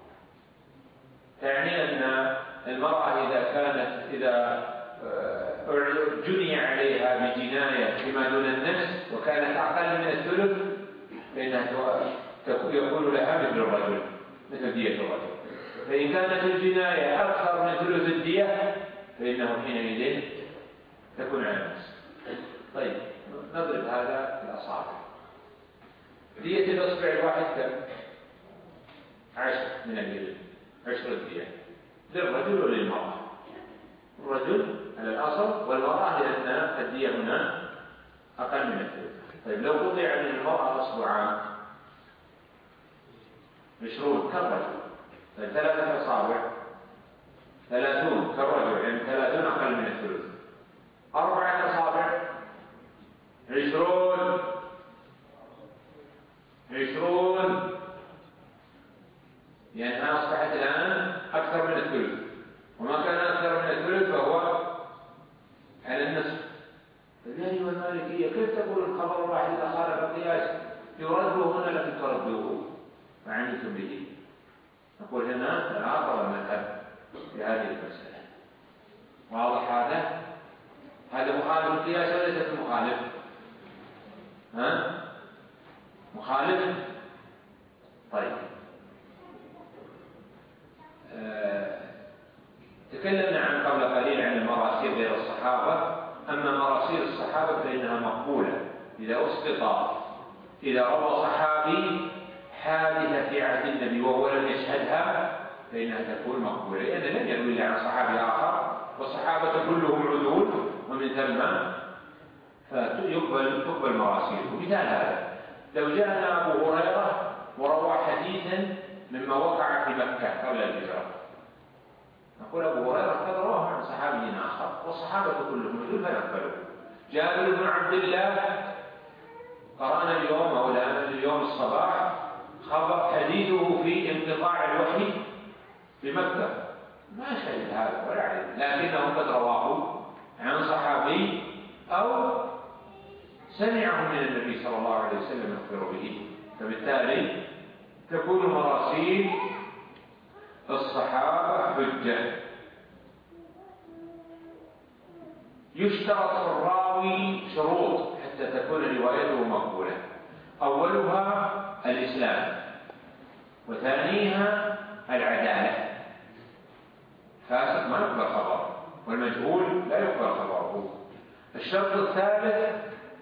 تعني أن المرأة إذا جني عليها بجناية فيما دون النفس وكانت أقل من الثلث فإنها يكون لها مثل الرجل، مثل دية الرجل. فإن كانت الجناية أكثر من ثلث الدية فإنه حينئذ تكون على النفس. طيب نضرب هذا في الأصابع. دية الأصبع الواحد كم؟ 10 من الإبل، 10 الدية للرجل وللمرأة. الرجل على الأصل والمرأة لأن الدية هنا أقل من الثلث. طيب لو قطع من المرأة أصبعان 20 كالرجل، طيب 3 أصابع 30 كالرجل، يعني 30 أقل من الثلث. 4 أصابع 20 يعني أصبحت الآن أكثر من الثلث، وما كان أكثر من الثلث فهو على النصف. فالذي والمالكية كيف تقول الخبر الواحد إذا خالف القياس يرده هنا لكن تردوه فعنيتم به؟ نقول هنا تناقض المذهب في هذه المسألة. واضح هذا؟ هذا مخالف القياس ولا ليس مخالف؟ مخالف. طيب تكلمنا عن قبل قليل عن المراسيل غير الصحابة. أما مراسيل الصحابة فإنها مقبولة إذا روى صحابي حادثة في عهد النبي وهو لم يشهدها فإنها تكون مقبولة، لأن لم يروي عن صحابي آخر والصحابة كلهم عدول، ومن ثم فتقبل مراسيله. مثال هذا لو جاءنا أبو هريرة وروى حديثا مما وقع في مكة قبل الهجرة، نقول أبو هريرة قد رواه عن صحابي آخر والصحابة كلهم عدول فنقبله. جابر بن عبد الله قرأنا اليوم أو اليوم الصباح خبر حديثه في انقطاع الوحي بمكة، ما شهد هذا ولا علم، لكنه قد رواه عن صحابي أو سمعه من النبي صلى الله عليه وسلم يخبر به. فبالتالي تكون مراسيل الصحابة حجة. يشترط في الراوي شروط حتى تكون روايته مقبولة. أولها الإسلام، وثانيها العدالة. فاسق ما يقبل خبر، والمجهول لا يقبل خبره. الشرط الثالث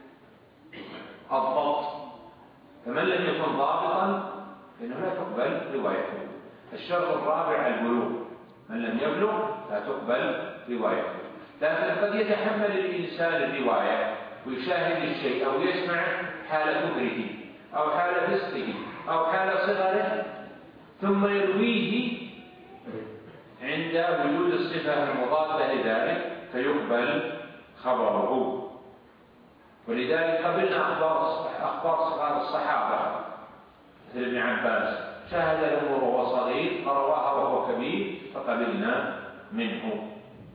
الضبط، فمن لم يكن ضابطا فإنه لا تقبل روايته. الشرط الرابع البلوغ، من لم يبلغ لا تقبل روايته. لكن قد يتحمل الإنسان الرواية ويشاهد الشيء أو يسمع حال كبره أو حال فسقه أو حال صغره ثم يرويه عند وجود الصفة المضادة لذلك فيقبل خبره. ولذلك قبلنا أخبار صغار الصحابة مثل ابن عباس شاهد الأمور وهو صغير فرواها وهو كبير فقبلنا منه.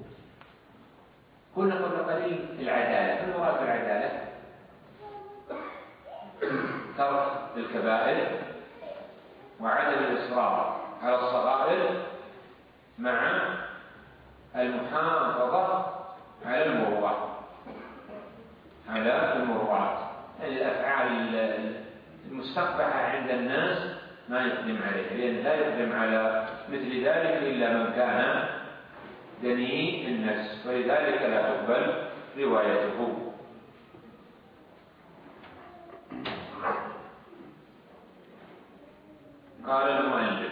قلنا قبل قليل العدالة. ما المراد بالعدالة؟ ترك الكبائر وعدم الإصرار على الصغائر مع المحافظة على المروءات، يعني الأفعال المستقبحة عند الناس ما يقدم عليها، لأن لا يقدم على مثل ذلك إلا من كان دنيء النفس، ولذلك لا تقبل روايته. قال المؤلف: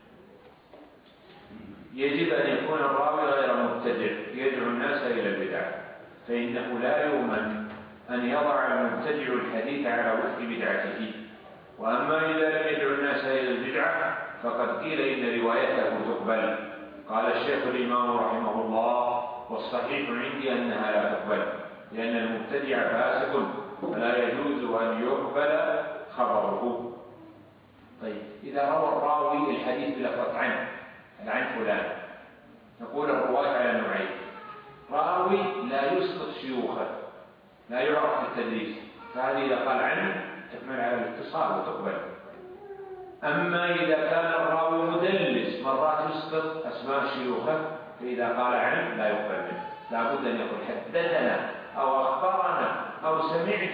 يجب أن يكون الراوي غير مبتدع يدعو الناس إلى البدع، فإنه لا يؤمن أن يضع المبتدع الحديث على وفق بدعته. وأما إذا لم يدعو الناس إلى البدعة فقد قيل إن روايته تقبل. قال الشيخ الإمام رحمه الله: والصحيح عندي أنها لا تقبل، لأن المبتدع فاسق فلا يجوز أن يقبل خبره. طيب، إذا روى الراوي الحديث بلفظ عن فلان، نقول الرواة على نوعين: راوي لا يسقط شيوخه، لا يعرف بالتدريس، فهذه إذا قال عنه تحمل على الاتصال وتقبل. أما إذا كان الراوي مدلس مرات يسقط أسماء شيوخه، فإذا قال عنه لا يقبل منه، لا بد أن يقول حدثنا أو أخبرنا أو سمعت.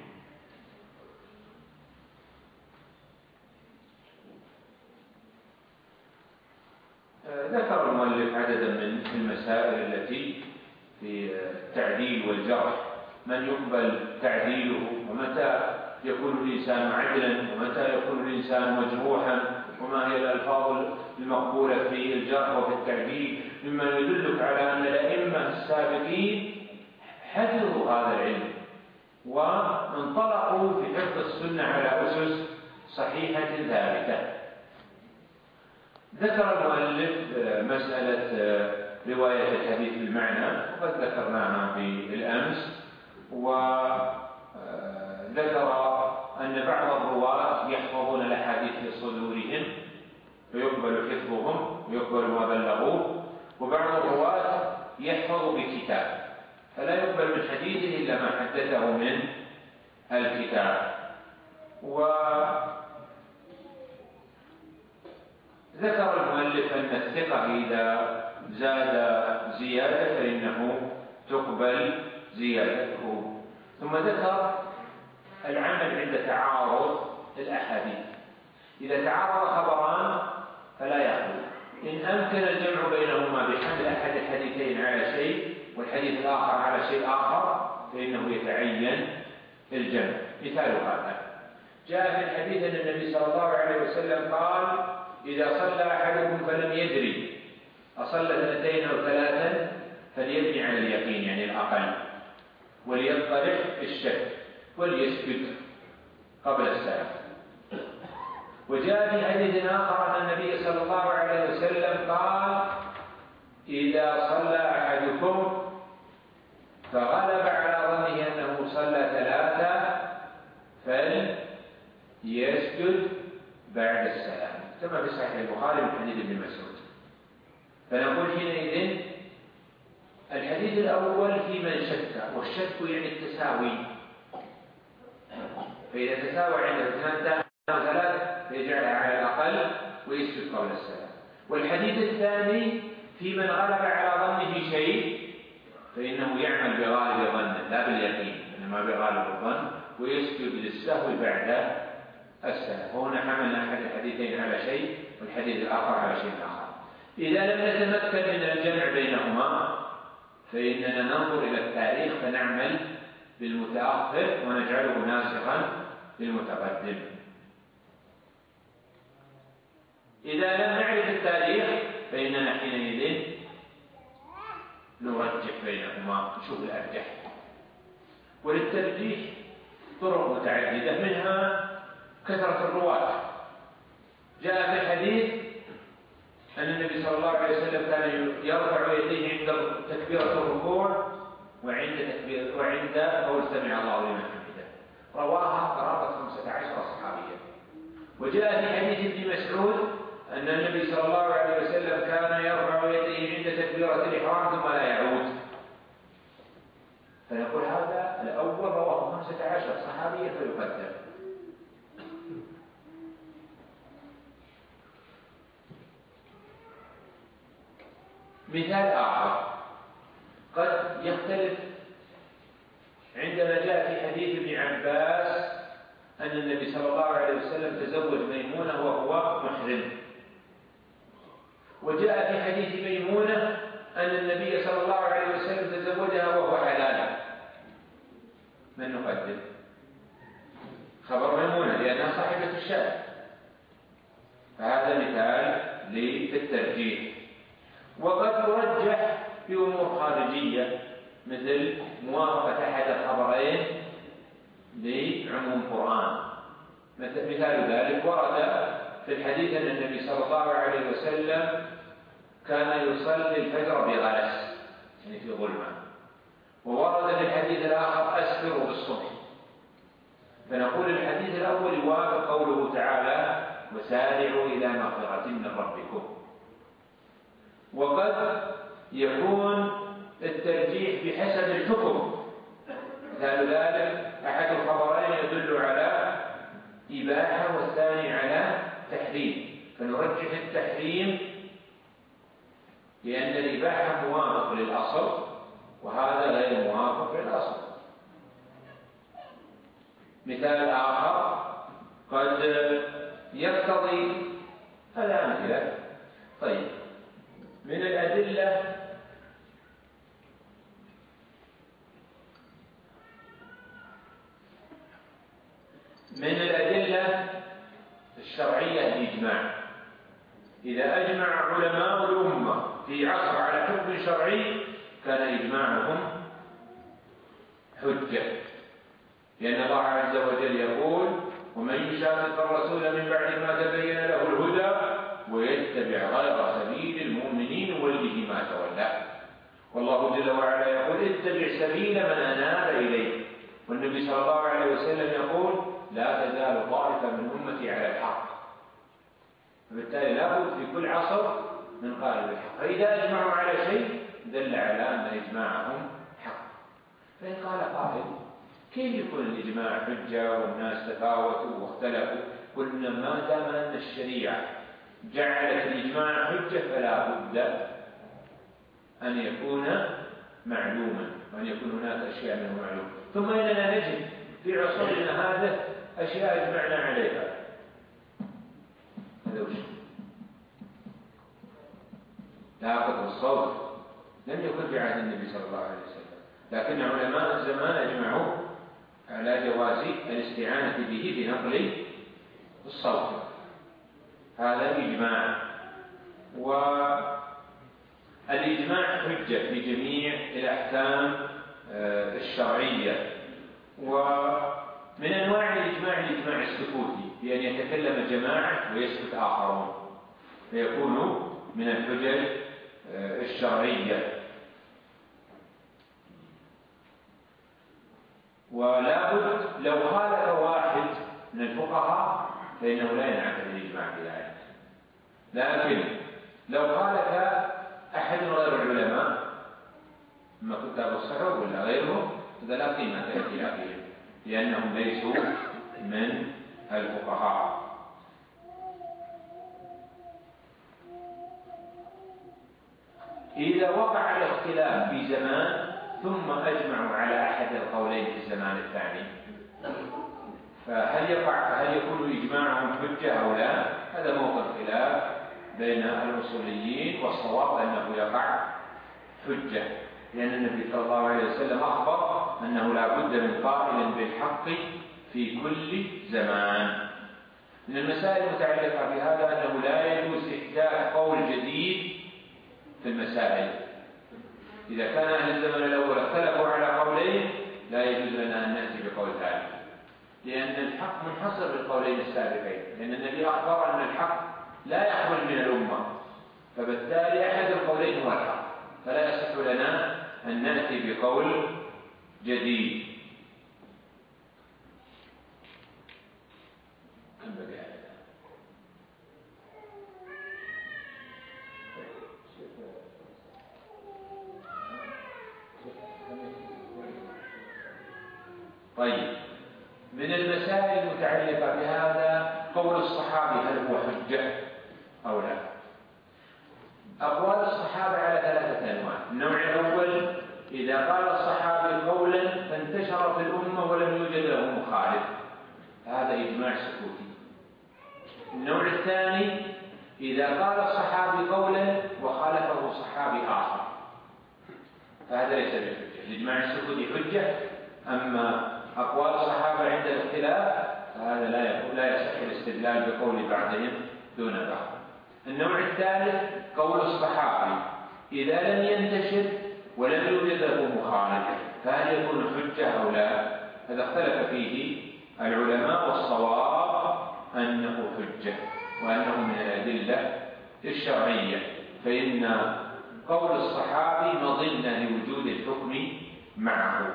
ذكر المؤلف عددا من المسائل التي في التعديل والجرح، من يقبل تعديله، ومتى يكون الإنسان عدلا، ومتى يكون الإنسان مجروحا، وما هي الألفاظ المقبولة في الجرح وفي التعديل، مما يدلك على أن الأئمة السابقين حفظوا هذا العلم وانطلقوا في حفظ السنة على أسس صحيحة ثابتة. ذكر المؤلف مسألة رواية الحديث بالمعنى، وقد ذكرناها بالأمس، وذكر أن بعض الرواة يحفظون الأحاديث في صدورهم فيقبل حفظهم ويقبل ما بلغوه، وبعض الرواة يحفظ بكتاب فلا يقبل من حديثه إلا ما حدثه من الكتاب. ذكر المؤلف أن الثقة إذا زاد زيادة فإنه تقبل زيادته. ثم ذكر العمل عند تعارض الأحاديث. إذا تعارض خبران فلا يقبل، إن أمكن الجمع بينهما بحمل أحد الحديثين على شيء والحديث الآخر على شيء آخر فإنه يتعين الجمع. مثال هذا جاء في الحديث أن النبي صلى الله عليه وسلم قال: إذا صلى أحدكم فلم يدري أصلى 2 أو 3 فليبني على اليقين، يعني الأقل، وليضطرح الشك وليسكت قبل السلام. وجاء في حديث آخر أن النبي صلى الله عليه وسلم قال: إذا صلى أحدكم فغلب على ظنه أنه صلى 3 فليسجد بعد السلام، كما في صحيح البخاري من حديث ابن مسعود. فنقول حينئذ الحديث الأول في من شك، والشك يعني التساوي، فإذا تساوى عند 2 أو 3 فيجعلها على الأقل ويسجد قبل السلام. والحديث الثاني في من غلب على ظنه شيء فإنه يعمل بغالب ظنه لا باليقين، إنما بغالب الظن، ويسجد للسهو بعد السلام. وهنا حملنا أحد الحديثين على شيء والحديث الآخر على شيء آخر. إذا لم نتمكن من الجمع بينهما فإننا ننظر إلى التاريخ فنعمل بالمتأخر ونجعله ناسخا للمتقدم. إذا لم نعرف التاريخ فإننا حينئذ نرجح بينهما، نشوف الأرجح. وللترجيح طرق متعددة، منها كثرة الرواة. جاء في الحديث أن النبي صلى الله عليه وسلم كان يرفع يديه عند تكبيرة الركوع وعند قول سمع الله لمن حمده، رواها قرابة 15 صحابيا. وجاء في حديث ابن مسعود أن النبي صلى الله عليه وسلم كان يرفع يديه عند تكبيرة الإحرام ثم لا يعود. فنقول هذا الأول رواه 15 صحابيا فيقدم. مثال آخر قد يختلف عندما جاء في حديث ابن عباس أن النبي صلى الله عليه وسلم تزوج ميمونة وهو محرم، وجاء في حديث ميمونة أن النبي صلى الله عليه وسلم تزوجها وهو حلال. من نقدم؟ خبر ميمونة لأنها صاحبة الشأن، فهذا مثال للترجيح. وقد يرجح في أمور خارجية مثل موافقة أحد الخبرين لعموم القرآن. مثال ذلك ورد في الحديث أن النبي صلى الله عليه وسلم كان يصلي الفجر بغلس يعني في ظلمة، وورد في الحديث الآخر أسفر بالصبح، فنقول الحديث الأول يوافق قوله تعالى وسارعوا إلى مغفرة من ربكم. وقد يكون الترجيح بحسب الحكم، مثال ذلك أحد الخبرين يدل على إباحة والثاني على تحريم، فنرجح التحريم لأن الإباحة موافق للأصل وهذا غير موافق للأصل. مثال آخر قد يقتضي هذا أمثلة. طيب، من الأدلة الشرعية الإجماع. إذا أجمع علماء الأمة في عصر على حكم شرعي كان إجماعهم حجة، لأن الله عز وجل يقول ومن يشاقق الرسول من بعد ما تبين له الهدى ويتبع غير سبيل المؤمنين نوله ما تولى. والله جل وعلا يقول اتبع سبيل من أناب إليه، والنبي صلى الله عليه وسلم يقول لا تزال طائفة من أمتي على الحق. فبالتالي لابد في كل عصر من قائل بالحق، فإذا أجمعوا على شيء دل على أن إجماعهم حق. فإن قال قائل كيف يكون الإجماع حجة والناس تفاوتوا واختلفوا؟ قلنا ما دام أن الشريعة جعلت الإجماع حجة فلا بد أن يكون معلوما وأن يكون هناك أشياء منه معلومة. ثم إننا نجد في عصرنا هذا أشياء أجمعنا عليها. هذا وش؟ لاقط الصوت لم يكن في عهد النبي صلى الله عليه وسلم، لكن علماء الزمان أجمعوا على جواز الاستعانة به في نقل الصوت. هذا إجماع، والإجماع حجة في جميع الأحكام الشرعية. ومن أنواع الإجماع السكوتي، بأن يتكلم جماعة ويسكت آخرون، فيكون من الحجج الشرعية. ولا بد لو خالف واحد من الفقهاء فإنه لا ينعقد الإجماع بذلك، لكن لو خالف أحد غير العلماء أما كتاب الصحف ولا غيرهم فإذا لا قيمة لاختلافهم لأنهم ليسوا من الفقهاء. إذا وقع الاختلاف في زمان ثم أجمعوا على أحد القولين في الزمان الثاني فهل يكون إجماعهم حجة أو لا؟ هذا موقف خلاف بين الأصوليين، والصواب أنه يقع حجة، لأن النبي صلى الله عليه وسلم أخبر أنه لا بد من قائل بالحق في كل زمان. من المسائل المتعلقة بهذا أنه لا يجوز إحداث قول جديد في المسائل. إذا كان أهل الزمن الأول اختلفوا على قولين لا يجوز لنا أن نأتي بقول ثالث، لأن الحق منحصر بالقولين السابقين، لأن النبي أخبر أن الحق لا يخرج من الأمة، فبالتالي أحد القولين هو الحق، فلا يصح لنا أن نأتي بقول جديد. كم بقي طيب، من المسائل المتعلقة بهذا قول الصحابي هل هو حجة أو لا؟ أقوال الصحابة على ثلاثة أنواع. النوع الأول إذا قال الصحابي قولا فانتشر في الأمة ولم يوجد له مخالف، هذا إجماع سكوتي. النوع الثاني إذا قال الصحابي قولا وخالفه صحابي آخر، فهذا ليس بحجة. الإجماع السكوتي حجة، أما أقوال الصحابة عند الاختلاف فهذا لا يصح الاستدلال بقول بعضهم دون بعض. النوع الثالث قول الصحابي إذا لم ينتشر ولم يوجد له مخالف فهل يكون حجة أو لا؟ هذا اختلف فيه العلماء، والصواب أنه حجة وأنه من الأدلة الشرعية، فإن قول الصحابي مظنة لوجود الحكم معه.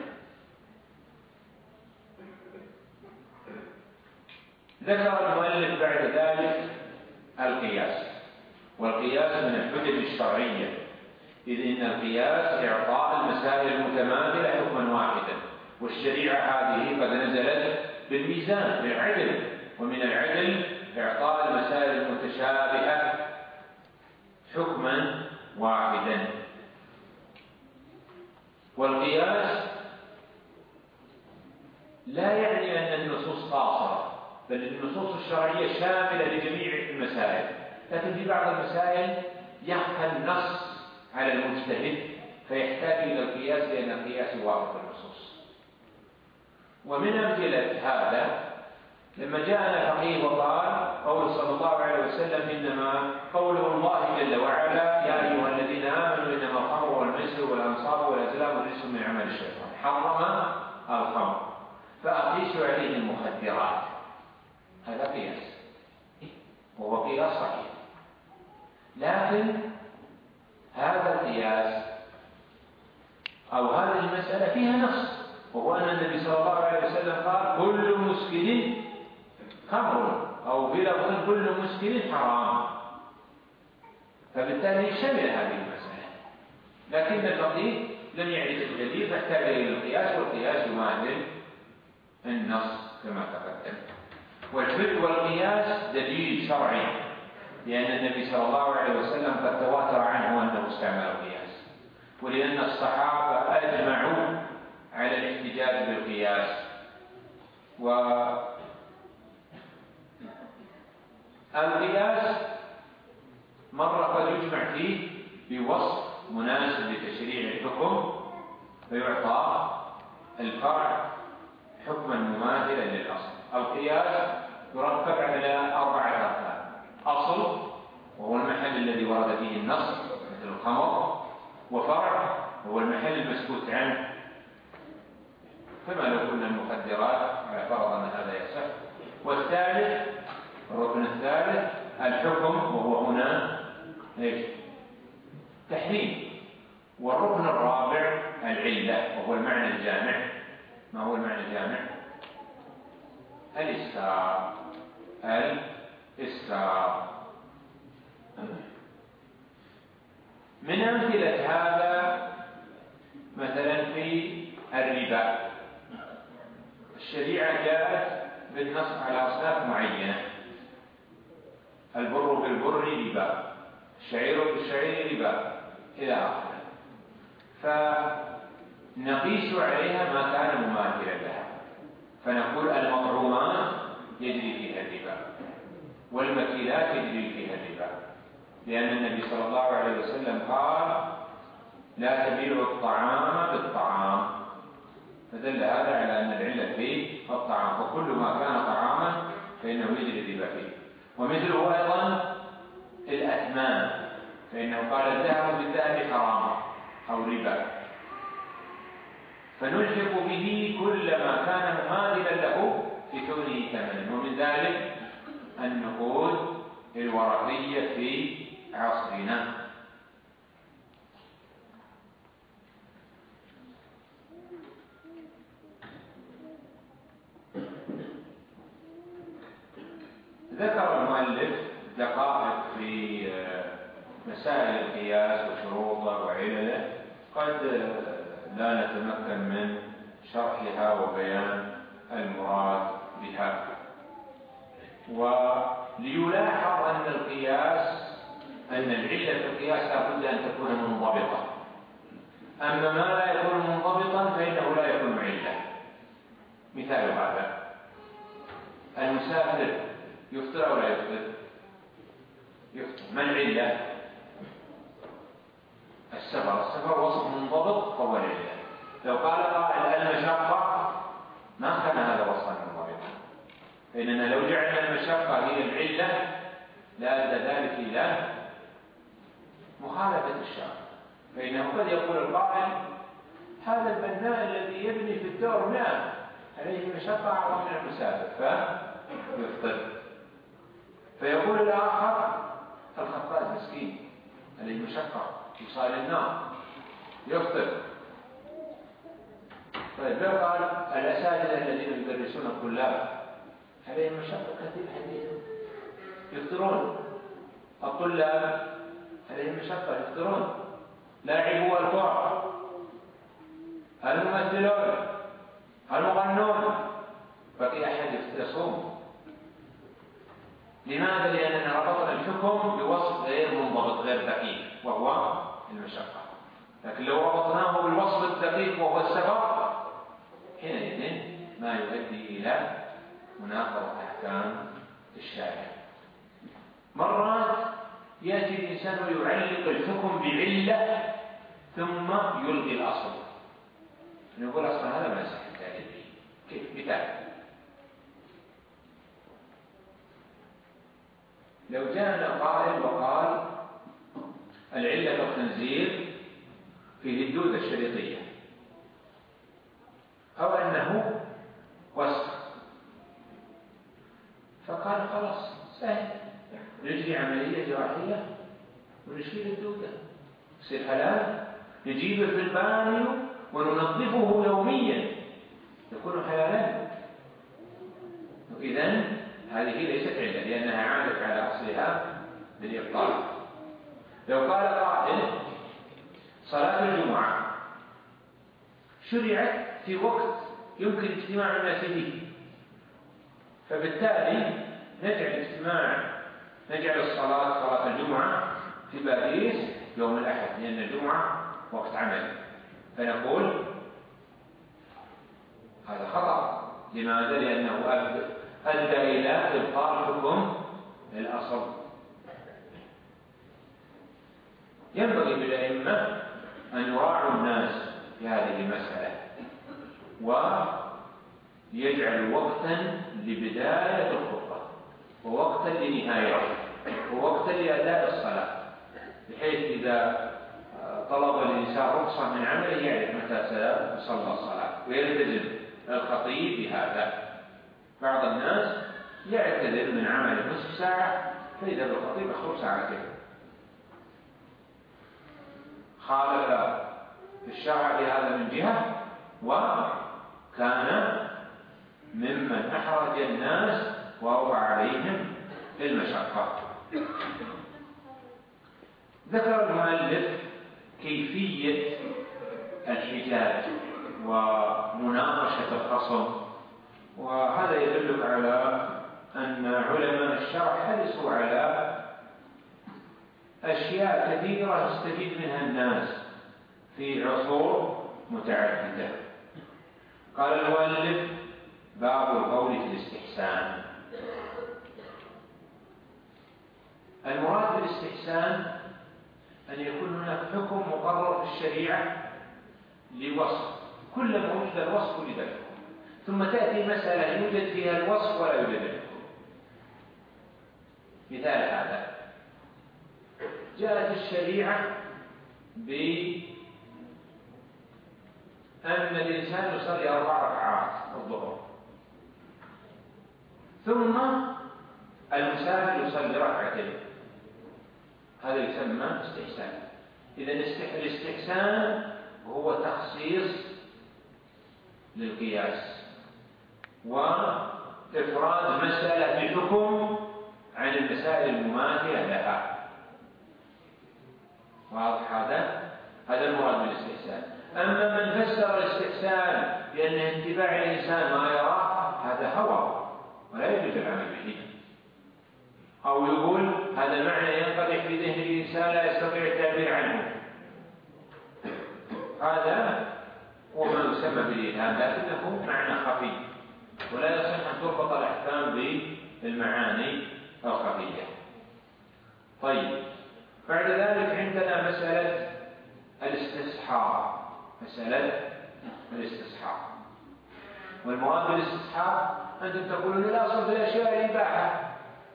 ذكر المؤلف بعد ذلك القياس، والقياس من الحجج الشرعية، إذ إن القياس إعطاء المسائل المتماثلة حكما واحدا، والشريعة هذه قد نزلت بالميزان بالعدل، ومن العدل إعطاء المسائل المتشابهة حكما واحدا. والقياس لا يعني أن النصوص قاصرة، بل النصوص الشرعية شاملة لجميع المسائل، لكن في بعض المسائل يخفى النص على المجتهد فيحتاج إلى القياس، لأن القياس يوافق النصوص. ومن أمثلة هذا لما جاءنا فقيه وقال قول صلى الله عليه وسلم إنما قوله الله جل وعلا يا أيها الذين آمنوا إنما الخمر والميسر والأنصاب والأزلام رجس من عمل الشيطان، حرم الخمر فأقيس عليه المخدرات، هذا قياس وهو قياس صحيح، لكن هذا القياس أو هذه المسألة فيها نص، وهو أن النبي صلى الله عليه وسلم قال كل مسكر خمر، أو بلفظ كل مسكر حرام، فبالتالي شمل هذه المسألة، لكن الفقيه لم يعرف الدليل فاحتاج إلى القياس، والقياس يماثل النص كما تقدم. والقياس دليل شرعي، لأن النبي صلى الله عليه وسلم قد تواتر عنه أنه استعمل القياس، ولأن الصحابة أجمعوا على الاحتجاج بالقياس. والقياس مرة قد يجمع فيه بوصف مناسب لتشريع الحكم فيعطى الفرع حكما مماثلا للأصل. القياس يركب على 4 أركان: أصل وهو المحل الذي ورد فيه النص مثل الخمر، وفرع وهو المحل المسكوت عنه كما لو قلنا المخدرات على فرض أن هذا يصح، والثالث الركن الثالث الحكم وهو هنا تحريم، والركن الرابع العلة وهو المعنى الجامع. ما هو المعنى الجامع؟ الإسكار. من أمثلة هذا مثلا في الربا، الشريعة جاءت بالنص على أصناف معينة: البر بالبر ربا، الشعير بالشعير ربا، إلى آخره، فنقيس عليها ما كان مماثلا لها، فنقول المطعومات يجري فيها الربا، والمكيلات يجري فيها الربا، لأن النبي صلى الله عليه وسلم قال لا تبيعوا الطعام بالطعام، فدل هذا على أن العلة في الطعام، وكل ما كان طعاما فإنه يجري الربا فيه. ومثله أيضا الأثمان، فإنه قال الذهب بالذهب حرام أو ربا، فنلحق به كل ما كان مماثلا له في كونه ثمنا، ومن ذلك النقود الورقية في عصرنا. ذكر المؤلف دقائق في مسائل القياس وشروطه وعلله قد لا نتمكن من شرحها وبيان المراد بها. وليلاحظ أن العلة في القياس لا بد أن تكون منضبطة، أما ما لا يكون منضبطا فإنه لا يكون علة. مثال هذا: المسافر يفطر أو لا يفطر؟ يفطر. ما العلة؟ السفر وصف منضبط فهو العلة. لو قال قائل المشقة ما كان هذا وصفا منضبطا، فإننا لو جعلنا المشقة هي العلة لا أدى ذلك إلى مخالفة الشرع، فإنه قد يقول القائل هذا البناء الذي يبني في الدور 100 عليه مشقة أعظم من المسافر فيفطر. فيقول الآخر الخباز مسكين عليه مشقة يصال النار يفطر. طيب لو قال الأساتذة الذين يدرسون الطلاب عليهم مشقة كثير حديث يفطرون، الطلاب عليهم مشقة يفطرون، لاعبوا الكرة، الممثلون، المغنون، بقي أحد يصوم. لماذا؟ لأننا ربطنا الحكم بوصف غير منضبط غير دقيق وهو المشقة، لكن لو ربطناه بالوصف الدقيق وهو السفر حينئذ ما يؤدي إلى مناقضة أحكام الشارع. مرات يأتي الإنسان ويعلق الحكم بعلة ثم يلغي الأصل، نقول أصلا هذا ما يصح التعليل به. كيف؟ مثال: لو جاءنا قائل وقال العلة الخنزير فيه الدودة الشريطية أو أنه وسخ، فقال خلاص سهل نجري عملية جراحية ونشيل الدودة يصير حلال، نجيبه في البانيو وننظفه يوميا يكون حلالا. إذن هذه ليست علة لأنها عادت على أصلها بالإبطال. لو قال قائل صلاة الجمعة شرعت في وقت يمكن اجتماع الناس فيه، فبالتالي نجعل صلاة الجمعة في باريس يوم الأحد لأن الجمعة وقت عمل، فنقول هذا خطأ. لماذا؟ لأنه أدى إلى إبطال حكم الأصل. ينبغي للأئمة أن يراعوا الناس في هذه المسألة ويجعلوا وقتا لبداية الخطبة ووقتا لنهايتها ووقتا لأداء الصلاة، بحيث إذا طلب الإنسان رخصة من عمله يعرف متى سيصلى الصلاة ويلتزم الخطيب بهذا. بعض الناس يعتذر من عمله نصف ساعة فإذا بالخطيب أخر ساعتين، خالف الشرع بهذا من جهة وكان ممن أحرج الناس وأوقع عليهم المشقة. ذكر المؤلف كيفية الحجاج ومناقشة الخصم، وهذا يدلك على أن علماء الشرع حرصوا على أشياء كثيرة يستفيد منها الناس في عصور متعددة. قال المؤلف: باب القول في الاستحسان. المراد بالاستحسان أن يكون هناك حكم مقرر في الشريعة لوصف، كلما وجد الوصف وجد الحكم، ثم تأتي مسألة يوجد فيها الوصف ولا يوجد الحكم. مثال هذا: جاءت الشريعة بأن الإنسان يصلي 4 ركعات الظهر، ثم المسافر يصلي 2 ركعات، هذا يسمى استحسان. إذا الاستحسان هو تخصيص للقياس وإفراد مسألة بحكم عن المسائل المماثلة لها. واضح هذا المراد بالاستحسان. أما من فسر الاستحسان بأن اتباع الإنسان ما يراه هذا هوى ولا يجوز العمل به، أو يقول هذا معنى ينقدح في ذهن الإنسان لا يستطيع التعبير عنه، هذا هو ما يسمى بالإلهام، لكنه معنى خفي ولا يصح أن تربط الأحكام بالمعاني الخفية. طيب، بعد ذلك عندنا مسألة الاستصحاب. مسألة الاستصحاب، والمراد بالاستصحاب أنتم تقولون الأصل في الأشياء الإباحة،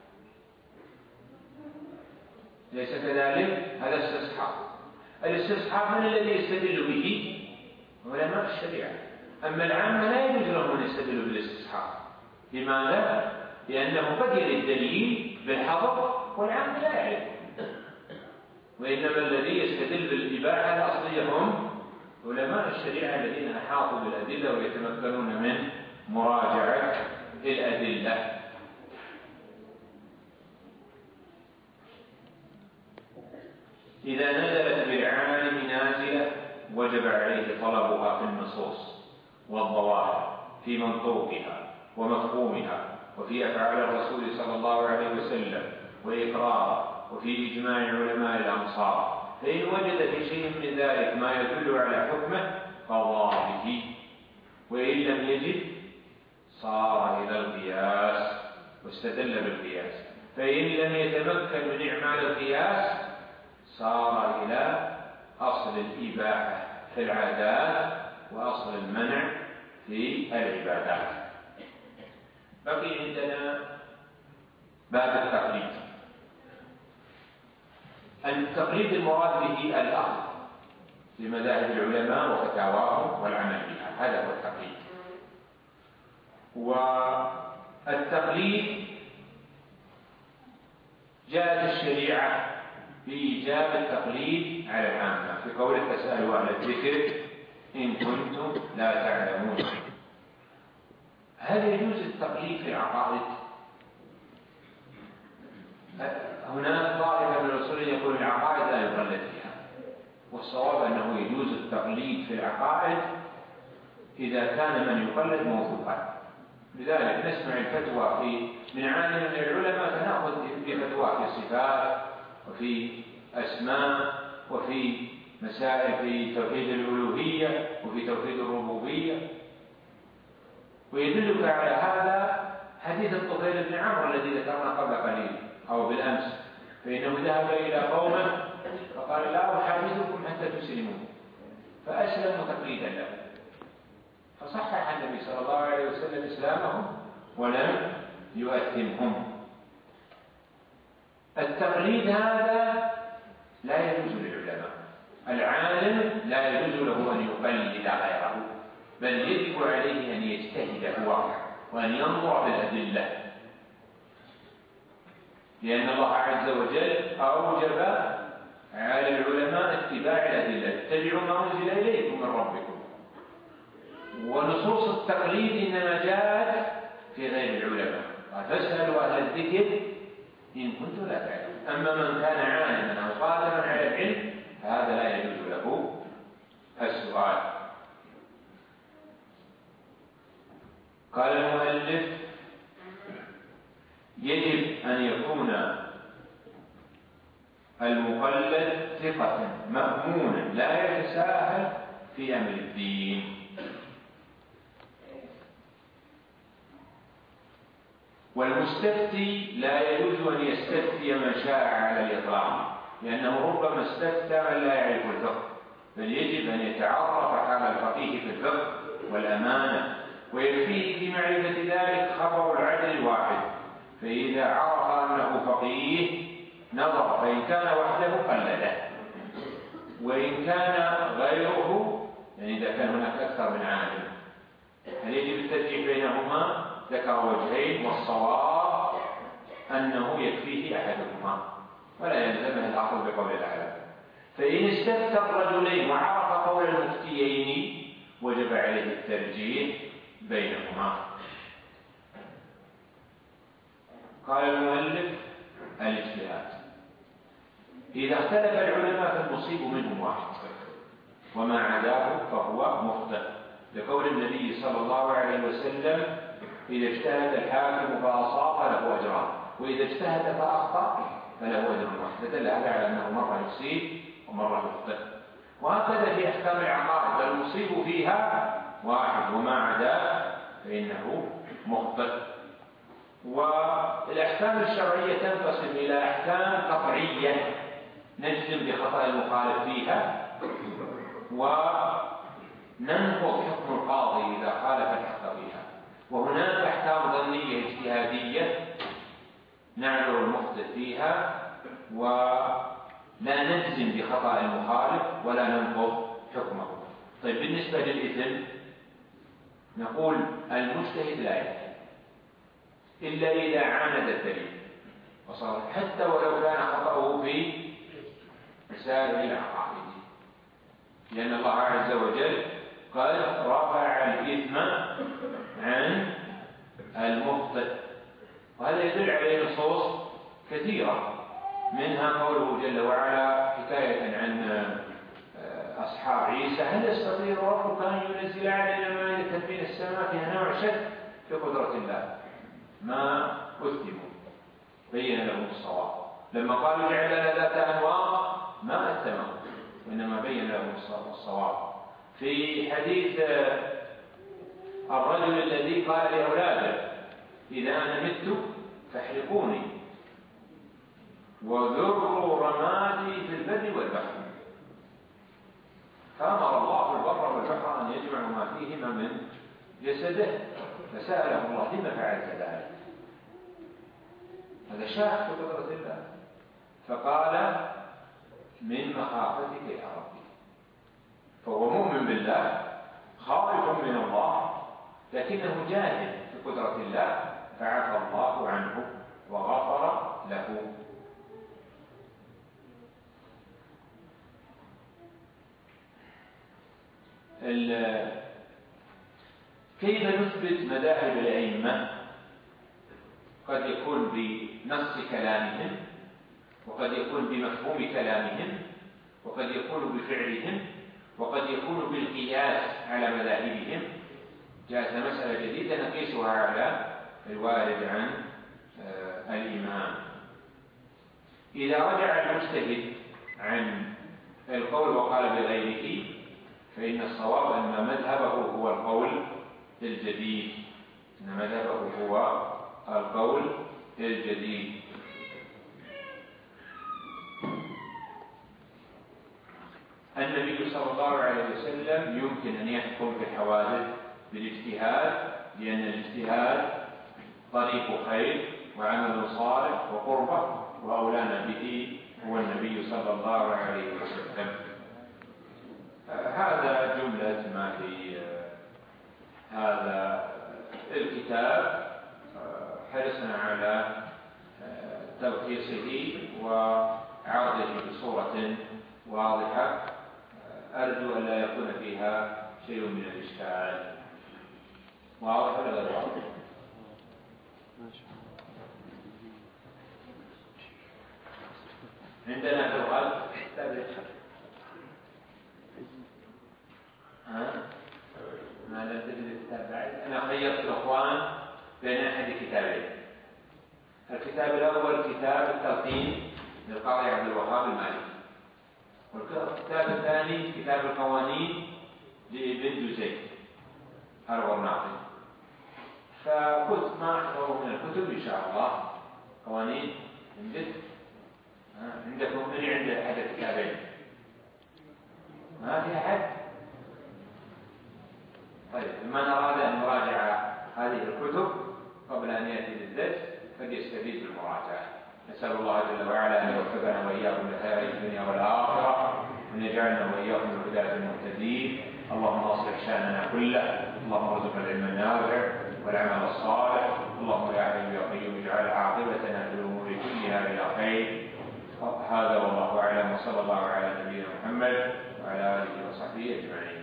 ليس كذلك؟ هذا استصحاب. الاستصحاب من الذي يستدل به؟ علماء الشريعة. أما العامة لا يجوز لهم أن يستدلوا بالاستصحاب. لماذا؟ لأنه قد يرد الدليل بالحظر والعام لا يعرف، وإنما الذي يستدل بالإباحة الأصلية هم علماء الشريعة الذين أحاطوا بالأدلة ويتمكنون من مراجعة الأدلة. إذا نزلت بالعالم نازلة وجب عليه طلبها في النصوص والظواهر، في منطوقها ومفهومها، وفي أفعال الرسول صلى الله عليه وسلم وإقراره، وفي إجماع علماء الأمصار. فإن وجد في شيء من ذلك ما يدل على حكمه قضى به، وإن لم يجد صار إلى القياس واستدل بالقياس، فإن لم يتمكن من إعمال القياس صار إلى أصل الإباحة في العادات وأصل المنع في العبادات. بقي عندنا باب التقليد. التقليد المراد به الأخذ بمذاهب العلماء وفتاواهم والعمل بها، هذا هو التقليد. والتقليد جاءت الشريعة بإيجاب التقليد على العامة في قوله فاسألوا أهل الذكر إن كنتم لا تعلمون. هل يجوز التقليد في العقائد؟ هناك طائفة من الأصوليين يقول العقائد لا يقلد فيها، والصواب أنه يجوز التقليد في العقائد إذا كان من يقلد موثوقا. لذلك نسمع الفتوى من عالم من العلماء فنأخذ بفتوى في الصفات وفي أسماء وفي مسائل في توحيد الألوهية وفي توحيد الربوبية. ويدلك على هذا حديث الطفيل بن عمرو الذي ذكرنا قبل قليل أو بالأمس، فإنه ذهب إلى قومه فقال لا أحدثكم حتى تسلمون، فأسلموا تقليدا له، فصحح النبي صلى الله عليه وسلم إسلامهم ولم يؤثمهم. التقليد هذا لا يجوز للعلماء. العالم لا يجوز له أن يقلد غيره، بل يجب عليه أن يجتهد هو وأن ينظر بالأدلة، لأن الله عز وجل أوجب على العلماء اتباع الأدلة، اتبعوا ما أنزل إليكم من ربكم. ونصوص التقليد إنما جاءت في غير العلماء، فاسألوا أهل الذكر إن كنتم لا تعلمون. أما من كان عالما أو قادرا على العلم فهذا لا يجوز له السؤال. قال المؤلف يجب أن يكون المقلد ثقة مأمونا لا يتساهل في أمر الدين. والمستفتي لا يجوز أن يستفتي من شاء على الإطلاق، لأنه ربما استفتى من لا يعرف الفقه، بل يجب أن يتعرف حال الفقيه في الفقه والأمانة، ويكفيه في معرفة ذلك خبر العدل الواحد، فإذا عرف أنه فقيه نظر، فإن كان وحده قلده، وإن كان غيره يعني إذا كان هناك أكثر من عالم هل يجب الترجيح بينهما؟ ذكر وجهين، والصواب أنه يكفيه أحدهما ولا يلزمه الأخذ بقول العالم. فإن استفتى الرجلين وعرف قول المفتيين وجب عليه الترجيح بينهما. قال المؤلف الاجتهاد. إذا اختلف العلماء فالمصيب منهم واحد، وما عداه فهو مخطئ، لقول النبي صلى الله عليه وسلم: إذا اجتهد الحاكم فأصاب فله أجران، وإذا اجتهد فأخطأ فله أجر واحد. دل هذا على أنه مرة يصيب ومرة يخطئ. وهكذا في أحكام العقائد، المصيب فيها واحد وما عداه فإنه مخطئ. والأحكام الشرعية تنقسم إلى أحكام قطعية نجزم بخطأ المخالف فيها، وننقض حكم القاضي إذا خالف الحق فيها. وهناك أحكام ظنية اجتهادية نعذر المخطئ فيها ولا نجزم بخطأ المخالف ولا ننقض حكمه. طيب، بالنسبة للإثم نقول المجتهد لا يأثم إلا إذا عاند الدليل وصار، حتى ولو كان خطأه في مسائل العقائد، لأن الله عز وجل قال: رفع الإثم عن المخطئ. وهذا يدل عليه نصوص كثيرة، منها قوله جل وعلا حكاية عن أصحاب عيسى: هل يستطيع ربك أن ينزل علينا مائدة من السماء فيها نوع شك في قدرة الله؟ ما أثموا، بين لهم الصواب. لما قالوا جعل لنا ذات أنواط ما أثموا، وإنما بين لهم الصواب. في حديث الرجل الذي قال لأولاده: إذا أنا مت فاحرقوني وذروا رمادي في البر والبحر، فأمر الله البر والبحر أن يجمعوا ما فيهما من جسده، فسأله الله: لما فعلت ذلك؟ هذا شاك في قدرة الله، فقال: من مخافتك يا ربي. فهو مؤمن بالله خائف من الله، لكنه جاهل في قدرة الله، فعفى الله عنه وغفر له. كيف نثبت مذاهب الأئمة؟ قد يكون بنص كلامهم، وقد يكون بمفهوم كلامهم، وقد يكون بفعلهم، وقد يكون بالقياس على مذاهبهم. جاءت مسألة جديدة نقيسها على الوارد عن الإمام. إذا رجع المجتهد عن القول وقال بغيره، فإن الصواب أن مذهبه هو القول الجديد، أن مذهبه هو القول الجديد. النبي صلى الله عليه وسلم يمكن أن يحكم في الحوادث بالاجتهاد، لأن الاجتهاد طريق خير وعمل صالح وقربة، وأولانا به هو النبي صلى الله عليه وسلم. هذا جملة ما في هذا الكتاب. حرصنا على تلخيصه وعرضه بصورة واضحة، أرجو أن لا يكون فيها شيء من الإشكال. واضح ولا غير واضح؟ عندنا في الغد ما لم تجد الكتاب بعد. أنا خيرت الأخوان بين أحد كتابين. الكتاب الأول كتاب التلقين للقاضي عبد الوهاب المالكي، والكتاب الثاني كتاب القوانين لابن جزي الغرناطي. فكنت ما أحفظه من الكتب إن شاء الله. قوانين عندكم من عند أحد الكتابين؟ ما في أحد؟ طيب، من أراد أن يراجع هذه الكتب قبل أن يأتي للدرس فليستفيد بالمراجعة. نسأل الله جل وعلا أن يوفقنا وإياكم لخير الدنيا والآخرة، وأن يجعلنا وإياكم من الهداة المهتدين. اللهم أصلح شأننا كله، اللهم ارزقنا العلم النافع والعمل الصالح. اللهم يا حي يا قيوم اجعل عاقبتنا في الأمور كلها إلى خير. هذا والله أعلم، وصلى الله على نبينا محمد وعلى آله وصحبه أجمعين.